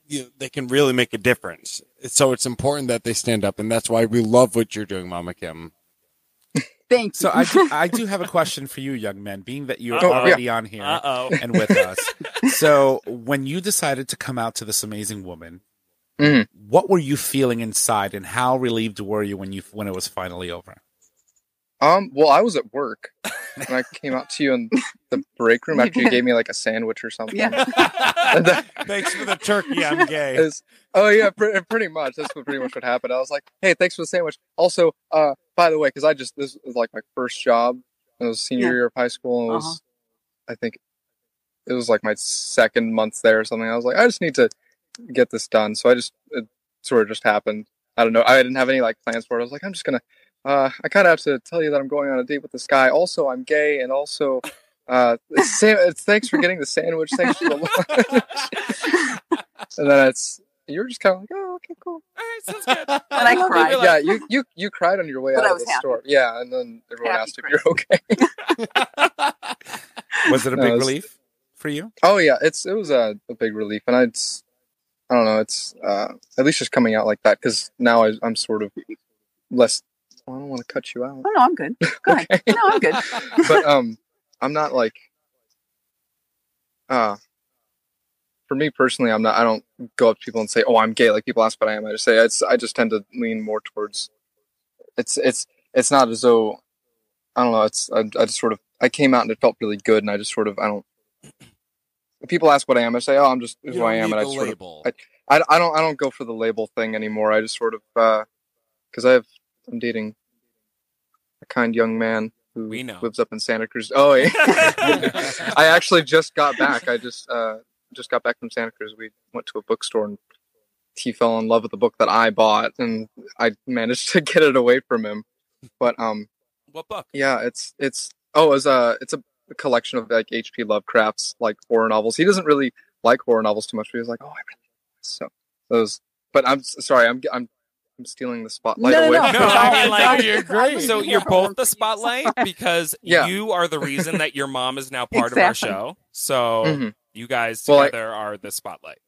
you, they can really make a difference. So it's important that they stand up, and that's why we love what you're doing, Mama Kim. Thank you. So I do, I do have a question for you, young men, being that you're Uh-oh. already on here Uh-oh. and with us. So when you decided to come out to this amazing woman, Mhm. what were you feeling inside, and how relieved were you when you when it was finally over? Um, well, I was at work and I came out to you in the break room after you gave me like a sandwich or something. Yeah. And then- Thanks for the turkey. I'm gay. Is- oh yeah, pre- pretty much. That's what pretty much what happened. I was like, "Hey, thanks for the sandwich." Also, uh, by the way, because I just this was like my first job. It was senior Yeah. year of high school, and it was, Uh-huh. I think, it was like my second month there or something. I was like, I just need to get this done. So I just it sort of just happened. I don't know. I didn't have any like plans for it. I was like, I'm just gonna. Uh, I kind of have to tell you that I'm going on a date with this guy. Also, I'm gay, and also, uh, it's, it's thanks for getting the sandwich. Thanks for the lunch. And then it's you're just kind of like, oh, okay, cool. All right, sounds good. And I You're cried. like, Yeah, you, you you cried on your way But out I of was the happy. store. Yeah, and then everyone Happy asked if you're okay. Was it a No, big it's- relief for you? Oh yeah, it's it was a, a big relief, and I'd I don't know, it's uh, at least just coming out like that because now I, I'm sort of less. I don't want to cut you out, Oh no, I'm good. Go ahead. Okay. No, I'm good. but um, I'm not like uh. For me personally, I'm not. I don't go up to people and say, "Oh, I'm gay." Like people ask what I am, I just say it's. I just tend to lean more towards. It's it's it's not as though I don't know. It's I, I just sort of I came out and it felt really good, and I just sort of I don't. If people ask what I am, I say, "Oh, I'm just who I am," and I just sort of I, I, I don't I don't go for the label thing anymore. I just sort of because I have I'm dating a kind young man who We know. lives up in Santa Cruz. Oh, yeah. I actually just got back. I just uh, just got back from Santa Cruz. We went to a bookstore and he fell in love with the book that I bought, and I managed to get it away from him. But um, What book? yeah, it's it's oh, it's a it's a collection of like H P Lovecraft's like horror novels. He doesn't really like horror novels too much, but he was like, oh, I really like this. So those. But I'm s- sorry, I'm I'm I'm stealing the spotlight No, no, away. no. No, I mean, like, you're great. So you're both the spotlight because Yeah. you are the reason that your mom is now part of our Exactly. show. So Mhm. you guys Well, I- together are the spotlight.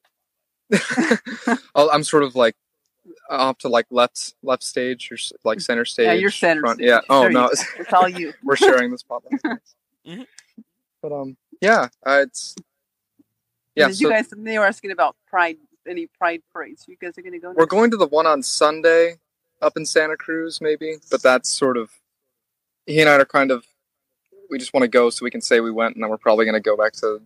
I'll- I'm sort of like off to like left left stage or s- like center stage. Yeah, you're center front. stage. Yeah. Oh There you no, go. It's all you. we're sharing the spotlight. Mhm. But um, yeah, uh, it's yeah. Did you So guys? They were asking about Pride. Any Pride parades? You guys are going to go? we're next? going to the one on Sunday up in Santa Cruz, maybe. But that's sort of he and I are kind of we just want to go so we can say we went, and then we're probably going to go back to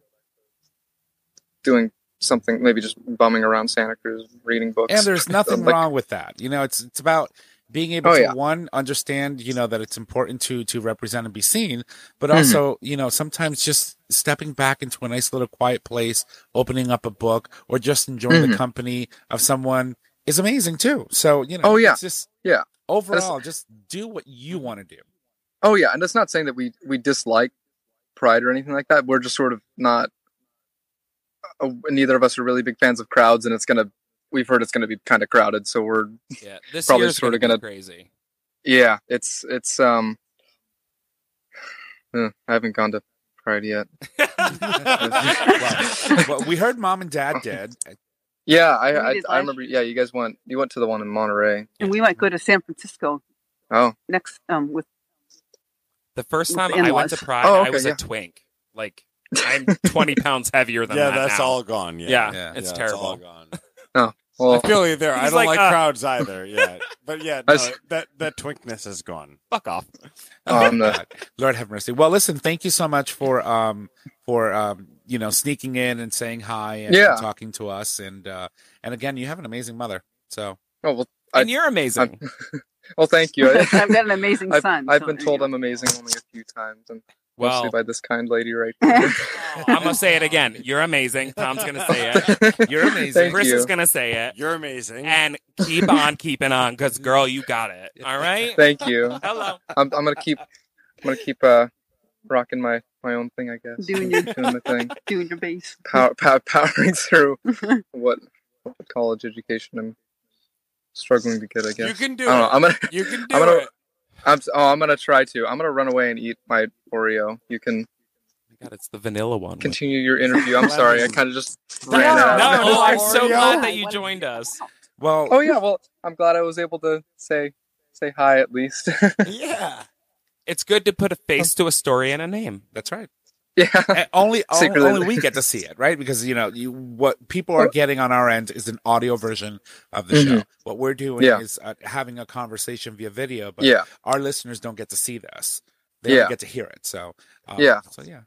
doing something, maybe just bumming around Santa Cruz, reading books. And there's nothing Like- wrong with that. You know, it's it's about being able Oh, to yeah. one understand, you know, that it's important to to represent and be seen, but Mhm. also, you know, sometimes just stepping back into a nice little quiet place, opening up a book, or just enjoying the Mhm. company of someone is amazing too. So, you know, Oh, yeah. it's just Yeah. overall, just do what you want to do. Oh yeah, and that's not saying that we we dislike Pride or anything like that. We're just sort of not. Uh, neither of us are really big fans of crowds, and it's gonna. We've heard it's gonna be kind of crowded, so we're Yeah, this Probably year's sorta gonna, gonna- be crazy. yeah. It's it's um. uh, I haven't gone to Pride yet. well, well, we heard mom and dad did. Yeah, I We I, did I last remember. Yeah, you guys went. You went to the one in Monterey. And we might go to San Francisco Oh, next. Um, with The first With time the I in-laws. went to Pride, Oh, I okay, was yeah. a twink. Like I'm twenty pounds heavier than yeah, that that's now. all gone. Yeah, Yeah, Yeah. it's Yeah, terrible. all gone. well, I feel you there. I He's don't like, like, uh, crowds either. Yeah, but yeah, I no, s- that that twinkness is gone. Fuck off. um, the, Lord have mercy. Well, listen, thank you so much for um for um you know sneaking in and saying hi and, Yeah. and talking to us and uh and again, you have an amazing mother. So oh well, I- And you're amazing. well, thank you. I've got an amazing I've, son. I've so been there told you I'm amazing only a few times, and Well, mostly by this kind lady right here. I'm gonna say it again. You're amazing. Tom's gonna say it. You're amazing. Thank Chris you. is gonna say it. You're amazing. And keep on keeping on, because girl, you got it. All right. Thank you. Hello. I'm, I'm gonna keep. I'm gonna keep uh, rocking my, my own thing. I guess Doing your- doing the thing, doing your bass. power, pow powering through what, what college education I'm struggling to get. I guess you can do I don't know. it. I'm gonna. You can do I'm gonna. it. I'm. Oh, I'm gonna try to. I'm gonna run away and eat my Oreo. You can. God, it's the vanilla one. continue your interview. I'm sorry, I kind of just No, ran no, out. no, I'm so Oreo. glad that you joined us. Well, Oh yeah, well, I'm glad I was able to say say hi at least. Yeah. It's good to put a face to a story and a name. that's right. yeah, And only, only Secretly. only we get to see it, right? Because you know, you what people are getting on our end is an audio version of the show. What we're doing Yeah. is uh, having a conversation via video, but yeah, our listeners don't get to see this; they Yeah. only get to hear it. So, um, Yeah. so yeah.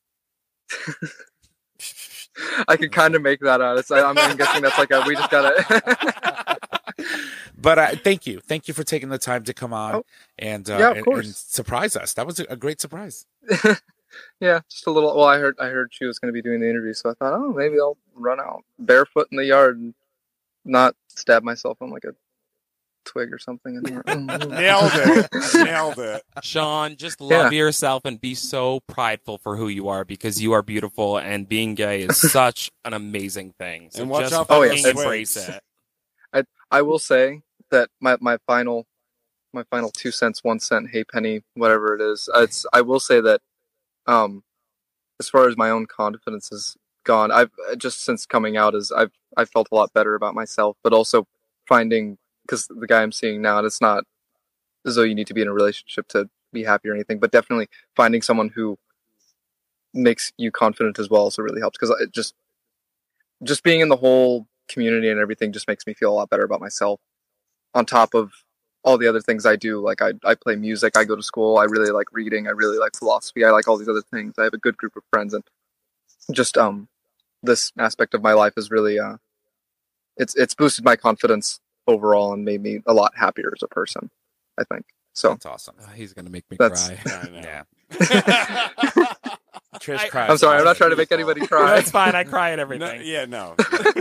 I could kind of make that out. It's, I'm, I'm guessing that's like a we just gotta. But uh, thank you, thank you for taking the time to come on Oh. and, uh, Yeah, of and, course. and surprise us. That was a, a great surprise. Yeah, just a little. Well, I heard I heard she was going to be doing the interview, so I thought, oh, maybe I'll run out barefoot in the yard and not stab myself on like a twig or something. In there. Nailed it. Nailed it. Sean, just love Yeah. yourself and be so prideful for who you are because you are beautiful and being gay is such an amazing thing. So And watch just out for Oh, yeah, fucking it's- embrace it. I will say that my, my final my final two cents, one cent, hey penny, whatever it is. It's I will say that um, as far as my own confidence has gone, I've just since coming out is I've I felt a lot better about myself, but also finding because the guy I'm seeing now, and it's not as though you need to be in a relationship to be happy or anything, but definitely finding someone who makes you confident as well also really helps because it just just being in the whole community and everything just makes me feel a lot better about myself on top of all the other things I do. Like I, I play music, I go to school, I really like reading, I really like philosophy, I like all these other things. I have a good group of friends, and just um this aspect of my life is really uh it's it's boosted my confidence overall and made me a lot happier as a person, I think. So That's awesome. Oh, he's going to make me That's- cry. I know. Yeah. Trish I- cries. I'm sorry, I'm not often. trying to make anybody cry. That's fine. I cry at No, everything. yeah, no.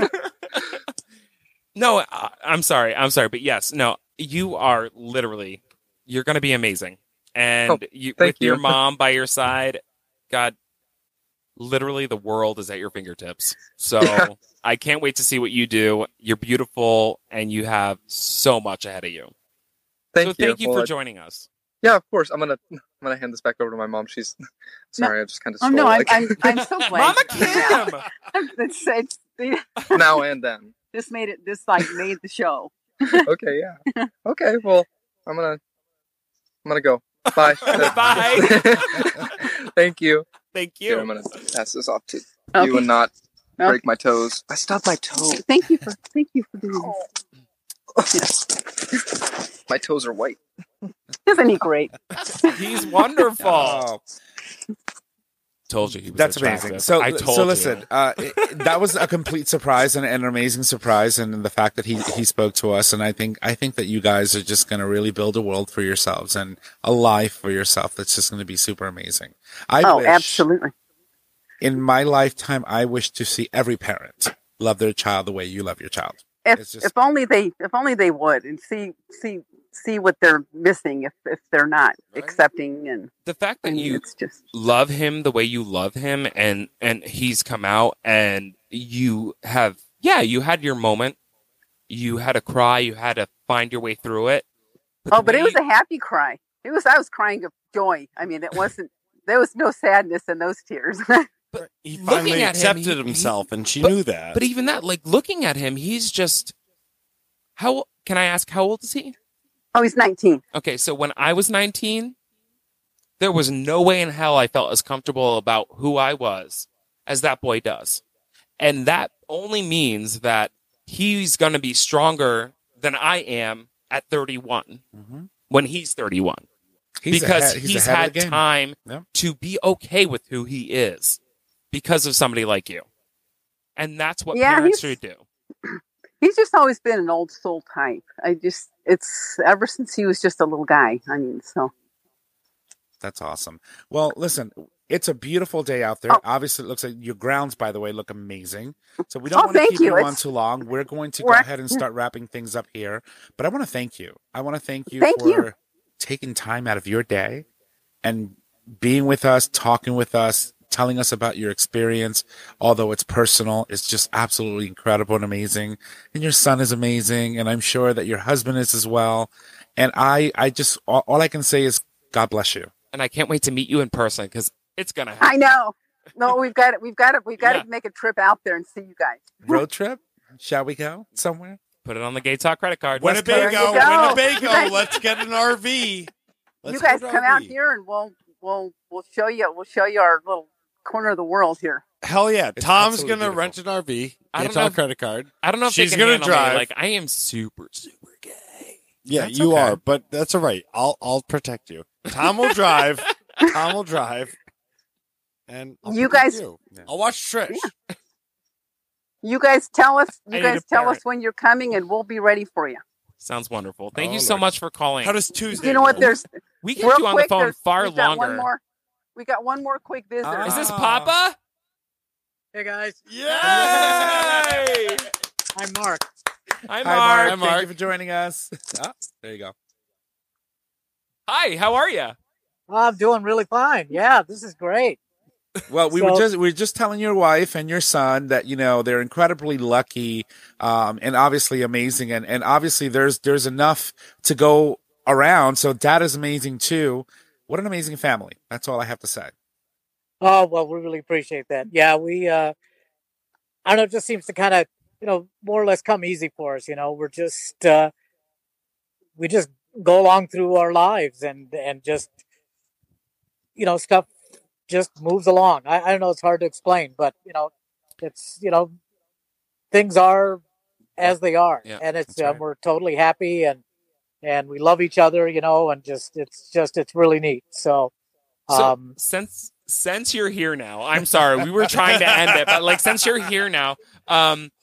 No, I, I'm sorry. I'm sorry. But yes, no, you are literally, you're going to be amazing. And Oh, you, thank with your you. mom by your side, God, literally the world is at your fingertips. So Yeah. I can't wait to see what you do. You're beautiful and you have so much ahead of you. Thank so you. thank you Well, for I- joining us. Yeah, of course. I'm gonna I'm gonna hand this back over to my mom. She's sorry, I just kind of Oh stole no, I'm, like I'm I'm so glad. Mama you came out. Kim! It's, it's, now and then. this made it. This like made the show. Okay, yeah. Okay, well, I'm gonna I'm gonna go. Bye. Bye. Thank you. Thank Here, you. I'm gonna pass this off to you Okay. and not Okay. break my toes. I stubbed my toe. Thank you for thank you for doing this. My toes are white. Isn't he great? He's wonderful. Oh, Told you he was that's attractive. amazing. So, I told so you. listen, uh, it- it- that was a complete surprise and, and an amazing surprise, and the fact that he he spoke to us, and I think I think that you guys are just going to really build a world for yourselves and a life for yourself that's just going to be super amazing. I Oh, wish, absolutely. in my lifetime, I wish to see every parent love their child the way you love your child. If It's just- if only they if only they would and see see see what they're missing if if they're not Right. accepting and, The fact that and you it's just love him the way you love him and and he's come out and you have yeah you had your moment, you had to cry, you had to find your way through it. oh, the but it way was you- a happy cry. It was I was crying of joy. I mean, it wasn't there was no sadness in those tears. He Looking finally at him, accepted he- himself, and she but- knew that. but even that, like looking at him, he's just how can I ask how old is he? Oh, he's nineteen. Okay, so when I was nineteen, there was no way in hell I felt as comfortable about who I was as that boy does. And that only means that he's going to be stronger than I am at thirty-one Mhm. when he's thirty-one. He's because ahead- he's, ahead of had the game. time Yep. to be okay with who he is because of somebody like you. And that's what Yeah, parents he's- should do. He's just always been an old soul type. I just it's ever since he was just a little guy. I mean, so That's awesome. Well, listen, it's a beautiful day out there. Oh. Obviously, it looks like your grounds, by the way, look amazing. So we don't Oh, want to thank keep you. you on It's- too long. We're going to go We're- ahead and start wrapping things up here. But I want to thank you. I want to thank you Thank for you. taking time out of your day and being with us, talking with us, telling us about your experience. Although it's personal, it's just absolutely incredible and amazing. And your son is amazing, and I'm sure that your husband is as well. And I, I just all, all I can say is God bless you. And I can't wait to meet you in person because It's gonna happen. I know. No, we've got it. We've got it. We've got Yeah. to make a trip out there and see you guys. Road trip? Shall we go somewhere? Put it on the Gay Talk credit card. There Winnebago, you go. Winnebago. Let's get an R V. Let's you guys get an come out R V. here and we'll we'll we'll show you we'll show you our little corner of the world here. Hell yeah! It's Tom's absolutely gonna beautiful. rent an R V. I Get don't know a if- credit card. I don't know if She's they can gonna handle me. drive. Like, I am super, super gay. Yeah, That's you okay. are, but that's all right. I'll I'll protect you. Tom will drive. Tom will drive. And I'll You protect guys- you. I'll watch Trish. You guys tell us. I You need guys a tell parrot. us when you're coming, and we'll be ready for you. Sounds wonderful. Thank Oh, you so Lord. much for calling. How does Tuesday? You know what? go? There's we kept real you on quick. the phone there's- far we've got longer. One more. We got one more quick visitor. Ah. Is this Ah. Papa? Hey guys, Yay! I'm Mark. Hi, Mark. Hi, Mark. Hi, Thank Mark. you for joining us. Ah, there you go. Hi, how are you? I'm doing really fine. Yeah, this is great. Well, we were So- just we were just telling your wife and your son that you know they're incredibly lucky, um, and obviously amazing, and, and obviously there's there's enough to go around. So Dad is amazing too. What an amazing family! That's all I have to say. Oh, well, we really appreciate that. Yeah, we, uh, I don't know, it just seems to kind of, you know, more or less come easy for us. You know, we're just, uh, we just go along through our lives and, and just, you know, stuff just moves along. I, I don't know, it's hard to explain, but, you know, it's, you know, things are as they are. Yeah, and it's, that's uh, right. we're totally happy and, and we love each other, you know, and just, it's just, it's really neat. So, So um, since since you're here now, I'm sorry, we were trying to end it, but like since you're here now, um,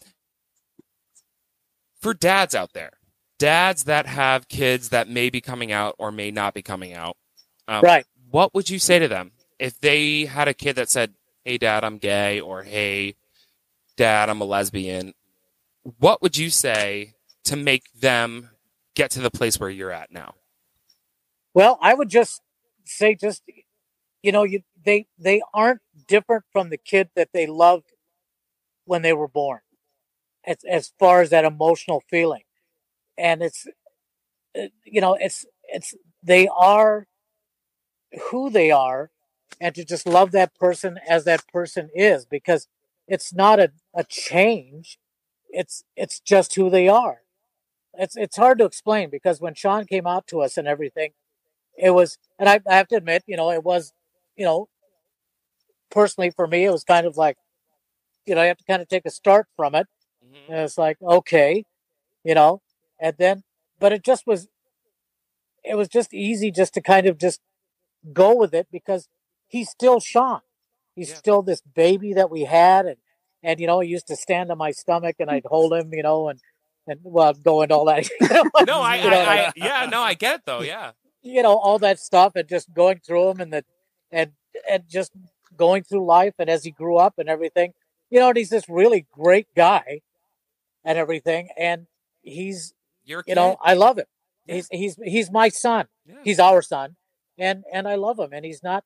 for dads out there, dads that have kids that may be coming out or may not be coming out, um, right. what would you say to them if they had a kid that said, "Hey, Dad, I'm gay," or "Hey, Dad, I'm a lesbian"? What would you say to make them get to the place where you're at now? Well, I would just say, just you know, you they they aren't different from the kid that they loved when they were born, as as far as that emotional feeling, and it's uh, you know, it's it's they are who they are, and to just love that person as that person is, because it's not a, a change, it's it's just who they are. It's it's hard to explain because when Sean came out to us and everything, it was, and I, I have to admit, you know, it was, you know, personally for me, it was kind of like, you know, I have to kind of take a start from it. Mm-hmm. And it's like, okay, you know, and then, but it just was, it was just easy just to kind of just go with it because he's still Sean. He's Yeah. still this baby that we had. And, and, you know, he used to stand on my stomach and I'd hold him, you know, and, and well, go into all that. You know, No, I, you know, I, I, yeah, no, I get it though. Yeah. you know, all that stuff and just going through them and the, and, and just going through life. And as he grew up and everything, you know, and he's this really great guy and everything. And he's, You're a you know, kid. I love him. He's, he's, he's my son. Yeah. He's our son. And, and I love him. And he's not,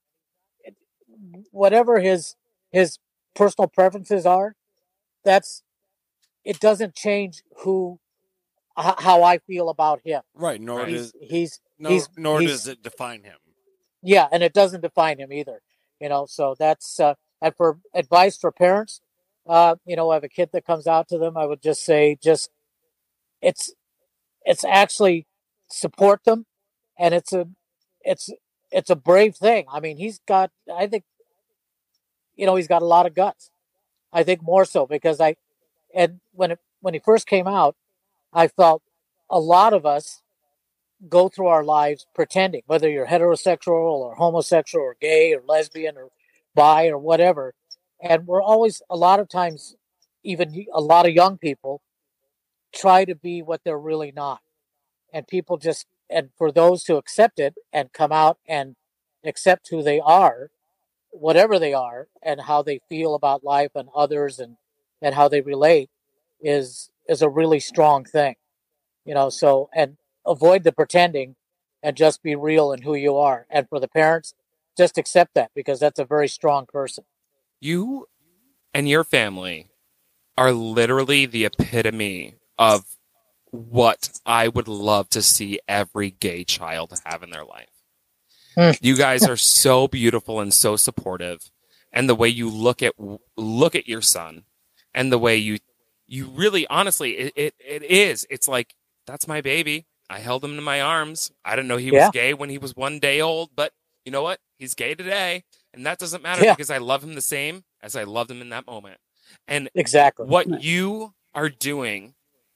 whatever his, his personal preferences are, that's, it doesn't change who, h- how I feel about him. Right. Nor He's, does he's, no, he's, nor he's- does it define him. yeah, and it doesn't define him either. You know, so that's uh, and for advice for parents, uh, you know, I have a kid that comes out to them. I would just say, just it's it's actually support them, and it's a it's it's a brave thing. I mean, he's got, I think, you know, he's got a lot of guts. I think more so because I, and when it when he first came out, I felt a lot of us go through our lives pretending, whether you're heterosexual or homosexual or gay or lesbian or bi or whatever. And we're always, a lot of times, even a lot of young people try to be what they're really not. And people just, and for those to accept it and come out and accept who they are, whatever they are, and how they feel about life and others and, and how they relate is, is a really strong thing, you know, so, and, avoid the pretending and just be real in who you are. And for the parents, just accept that because that's a very strong person. You and your family are literally the epitome of what I would love to see every gay child have in their life. You guys are so beautiful and so supportive, and the way you look at look at your son, and the way you you really honestly it it, it is. It's like, that's my baby. I held him in my arms. I didn't know he Yeah. was gay when he was one day old, but you know what? He's gay today, and that doesn't matter Yeah. because I love him the same as I loved him in that moment. And Exactly. what you are doing,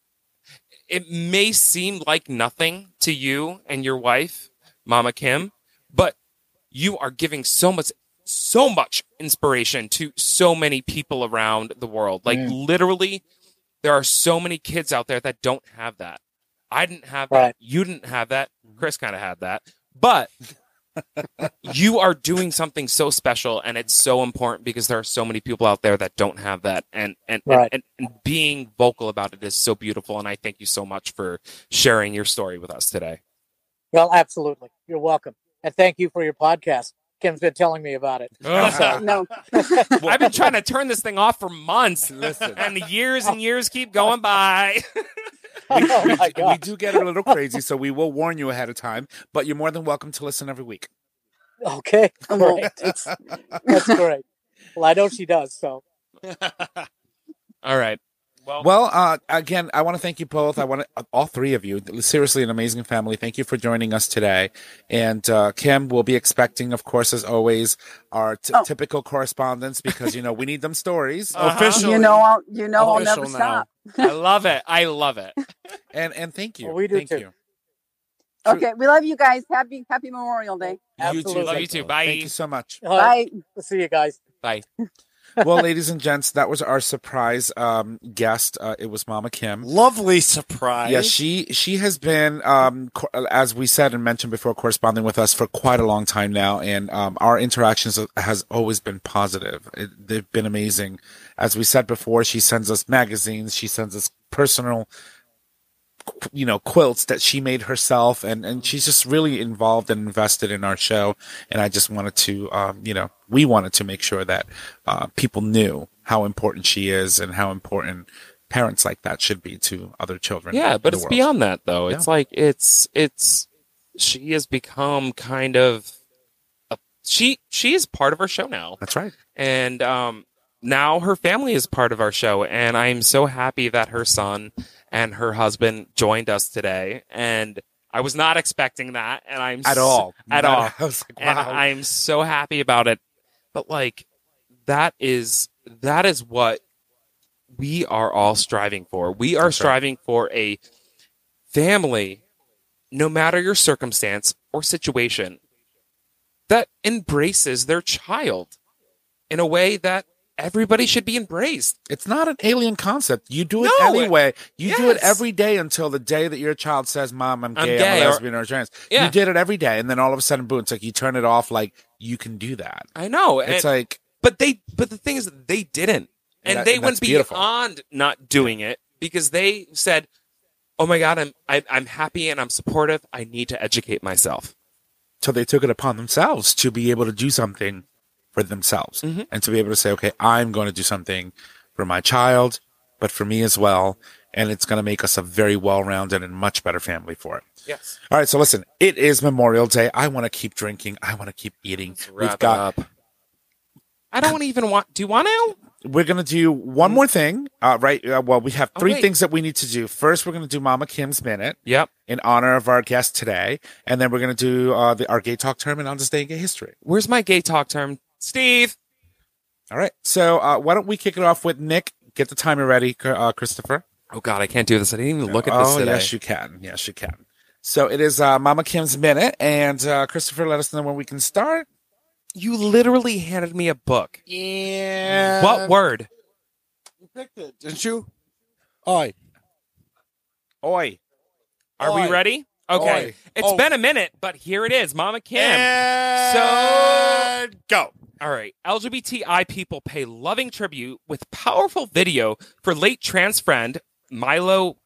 it may seem like nothing to you and your wife, Mama Kim, but you are giving so much, so much inspiration to so many people around the world. Like Mm. literally, there are so many kids out there that don't have that. I didn't have that. Right. You didn't have that. Chris kind of had that. But you are doing something so special, and it's so important because there are so many people out there that don't have that. And and, Right. and, and, and being vocal about it is so beautiful. And I thank you so much for sharing your story with us today. Well, absolutely. You're welcome. And thank you for your podcast. Kim's been telling me about it. So, No. I've been trying to turn this thing off for months. Listen. And the years and years keep going by. oh my We God. do get a little crazy, so we will warn you ahead of time. But you're more than welcome to listen every week. Okay. Great. That's, that's great. Well, I know she does. So All right. Well, Well, uh, again, I want to thank you both. I want to, all three of you. Seriously, an amazing family. Thank you for joining us today. And uh, Kim, we'll be expecting, of course, as always, our t- Oh. typical correspondence because you know we need them stories. Officially. You know, I'll, you know, I'll Official never now. stop. I love it. I love it. And and thank you. Well, we do thank too. you. Okay, we love you guys. Happy Happy Memorial Day. absolutely. Love you too. Bye. Thank you so much. All right. Bye. We'll see you guys. Bye. Well, ladies and gents, that was our surprise um, guest. Uh, it was Mama Kim. Lovely surprise. Yeah, she she has been, um, co- as we said and mentioned before, corresponding with us for quite a long time now, and um, our interactions has always been positive. It, they've been amazing. As we said before, she sends us magazines, she sends us personal, you know, quilts that she made herself, and and she's just really involved and invested in our show. And I just wanted to, um, you know, we wanted to make sure that uh, people knew how important she is and how important parents like that should be to other children. Yeah, but in the it's world. beyond that though. Yeah. It's like it's it's she has become kind of a, she she is part of our show now. That's right. And um now her family is part of our show, and I'm so happy that her son and her husband joined us today. And I was not expecting that, and I'm At so- all. at Not- all. I was like, And wow. I'm so happy about it. But like that is that is what we are all striving for. We are That's right. striving for a family, no matter your circumstance or situation, that embraces their child in a way that everybody should be embraced. It's not an alien concept. You do it No, anyway. You do it yes. every day until the day that your child says, Mom, I'm I'm gay, I'm, gay," a or- lesbian or, a trans. Yeah. You did it every day. And then all of a sudden, boom, it's like you turn it off like you can do that. I know. It's and- like, but they but the thing is they didn't. And that- they and went that's beautiful. beyond not doing it because they said, "Oh my God, I'm I, I'm happy and I'm supportive. I need to educate myself." so they took it upon themselves to be able to do something for themselves Mhm. and to be able to say, okay, I'm going to do something for my child, but for me as well. And it's going to make us a very well-rounded and much better family for it. Yes. All right. So listen, it is Memorial Day. I want to keep drinking. I want to keep eating. Wrap We've got, it up. I don't even want. Do you want to? we're going to do one more thing. Uh, right. Uh, well, we have Oh, three wait. things that we need to do. First, we're going to do Mama Kim's Minute Yep. in honor of our guest today. And then we're going to do uh, the, our gay talk tournament on this day in gay history. Where's my gay talk term, Steve? All right. So uh, why don't we kick it off with Nick? Get the timer ready, uh, Christopher. Oh God, I can't do this. I didn't even look at this oh, today. yes, you can. Yes, you can. So it is uh, Mama Kim's Minute. And uh, Christopher, let us know when we can start. You literally handed me a book. Yeah. What word? You picked it, didn't you? Oi. Oi. Are Oi. we ready? Okay. Oi. It's Oh. been a minute, but here it is, Mama Kim. And go. All right. L G B T I people pay loving tribute with powerful video for late trans friend Milo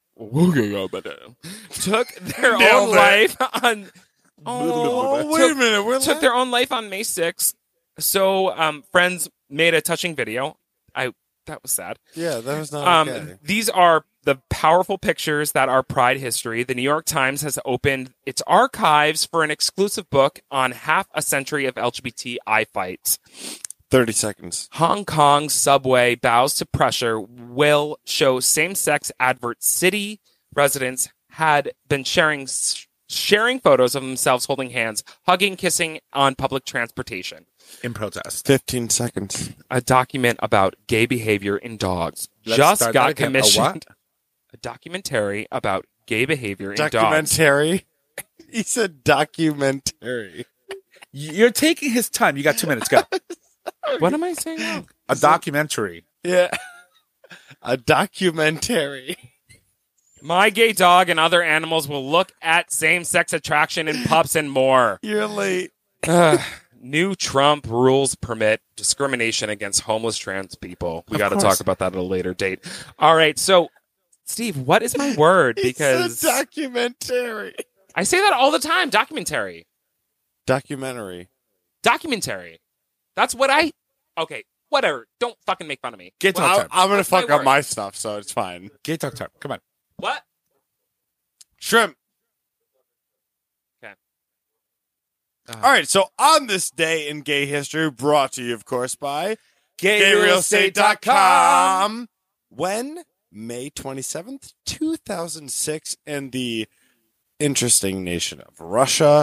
took their Nailed own it. life on Oh, wait took, a minute. We're took their own life on May sixth. So um friends made a touching video. I that was sad. Yeah, that was not Um okay. these are the the powerful pictures that are Pride history, the New York Times has opened its archives for an exclusive book on half a century of L G B T I fights. thirty seconds. Hong Kong's subway bows to pressure will show same-sex adverts. City residents had been sharing sharing photos of themselves holding hands, hugging, kissing on public transportation. In protest. fifteen seconds. A document about gay behavior in dogs Let's just start that got again. A commissioned. what? A documentary about gay behavior in dogs. Documentary. He said documentary. You're taking his time. You got two minutes. Go. What am I saying now? A documentary. Yeah. A documentary. My gay dog and other animals will look at same-sex attraction in pups and more. You're late. Ugh. New Trump rules permit discrimination against homeless trans people. We Of got to course. talk about that at a later date. All right. So, Steve, what is my word? Because It's a documentary. I say that all the time. Documentary. Documentary. Documentary. That's what I... Okay, whatever. Don't fucking make fun of me. Gay Well, talk I, time. I'm going to What's my fuck up word? my stuff, so it's fine. Gay talk time. Come on. What? Shrimp. Okay. All right, so on this day in gay history, brought to you, of course, by gay real estate dot com. When? May twenty-seventh, two thousand six, in the interesting nation of Russia,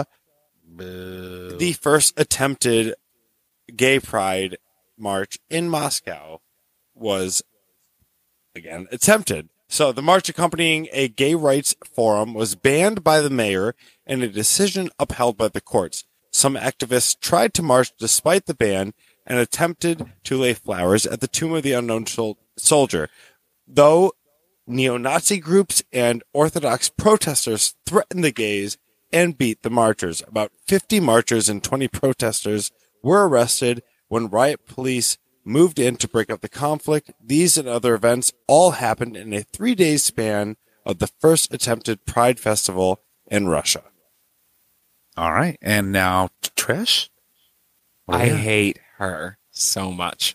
the first attempted gay pride march in Moscow was, again, attempted. So the march accompanying a gay rights forum was banned by the mayor and a decision upheld by the courts. Some activists tried to march despite the ban and attempted to lay flowers at the tomb of the unknown sol- soldier. Though neo-Nazi groups and Orthodox protesters threatened the gays and beat the marchers. About fifty marchers and twenty protesters were arrested when riot police moved in to break up the conflict. These and other events all happened in a three-day span of the first attempted Pride Festival in Russia. All right. And now, Trish? What do I we got? hate her so much.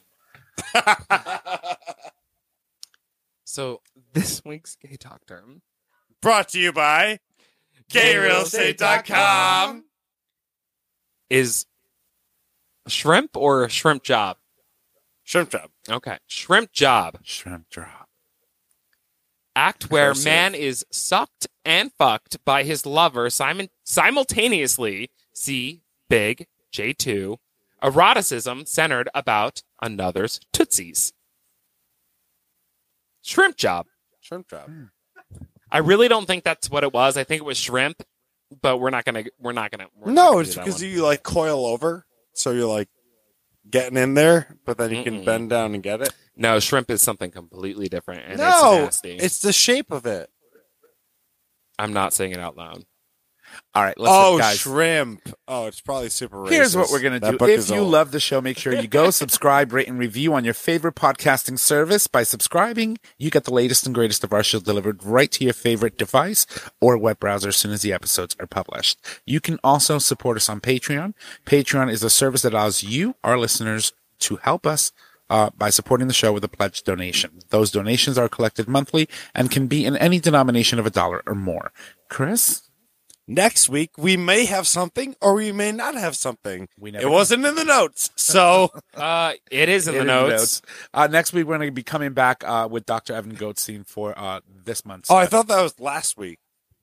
So this week's gay talk term Brought to you by gay real estate dot com. is shrimp or a shrimp job. Shrimp job. Okay, shrimp job. Shrimp drop. Act where Cursive. man is sucked and fucked by his lover simon- simultaneously. See Big J two. Eroticism centered about another's tootsies. Shrimp job. Shrimp job. I really don't think that's what it was. I think it was shrimp, but we're not gonna. We're not gonna. We're not No, gonna it's do that because one. you like coil over, so you're like getting in there, but then you can Mm-mm. bend down and get it. No, shrimp is something completely different, and no, it's nasty. it's the shape of it. I'm not saying it out loud. All right. Listen, oh, guys. shrimp. Oh, it's probably super racist. Here's what we're going to That do. book If is you old. love the show, make sure you go subscribe, rate, and review on your favorite podcasting service. By subscribing, you get the latest and greatest of our shows delivered right to your favorite device or web browser as soon as the episodes are published. You can also support us on Patreon. Patreon is a service that allows you, our listeners, to help us uh, by supporting the show with a pledge donation. Those donations are collected monthly and can be in any denomination of a dollar or more. Chris? Next week, we may have something or we may not have something. We never it know. wasn't in the notes. So, Uh, it is in It the is notes. Uh, next week, we're going to be coming back uh, with Doctor Evan Goatstein for uh, this month's. oh, I thought that was last week.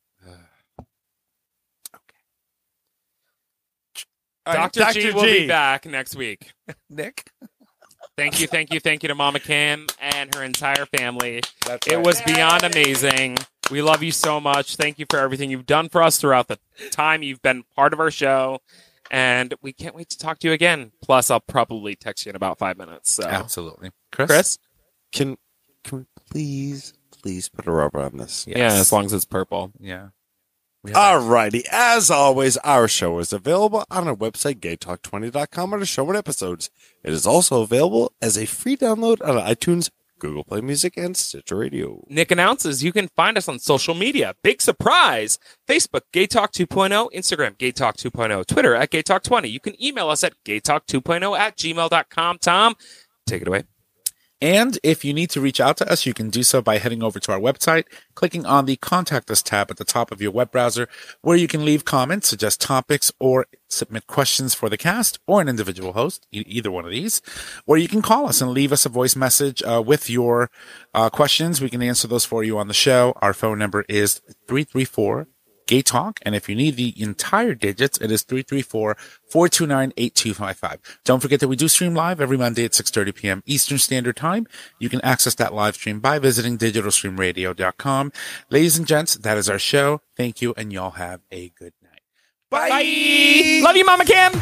All right, Doctor G will be back next week. Nick. Thank you, thank you, thank you to Mama Kim and her entire family. That's It right. was beyond amazing. We love you so much. Thank you for everything you've done for us throughout the time you've been part of our show. And we can't wait to talk to you again. Plus, I'll probably text you in about five minutes. So, Absolutely. Chris? Chris? Can can we please please put a rubber on this? Yes. Yeah, as long as it's purple. Yeah. We All righty. As always, our show is available on our website, gay talk twenty dot com, under show and episodes. It is also available as a free download on iTunes, Google Play Music, and Stitcher Radio. Nick announces you can find us on social media. Big surprise! Facebook, Gay Talk two point oh, Instagram, Gay Talk two point oh, Twitter at Gay Talk twenty. You can email us at gay talk two point oh at gmail dot com. Tom, take it away. And if you need to reach out to us, you can do so by heading over to our website, clicking on the Contact Us tab at the top of your web browser, where you can leave comments, suggest topics, or submit questions for the cast or an individual host, e- either one of these. Or you can call us and leave us a voice message uh, with your uh, questions. We can answer those for you on the show. Our phone number is three three four Gay Talk, and if you need the entire digits, it is three three four, four two nine, eight two five five. Don't forget that we do stream live every Monday at six thirty p.m. Eastern Standard Time. You can access that live stream by visiting digital stream radio dot com. Ladies and gents, that is our show. Thank you, and y'all have a good night. Bye! Bye. Love you, Mama Kim!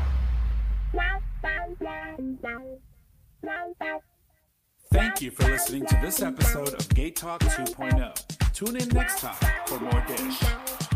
Thank you for listening to this episode of Gay Talk two point oh. Tune in next time for more dish.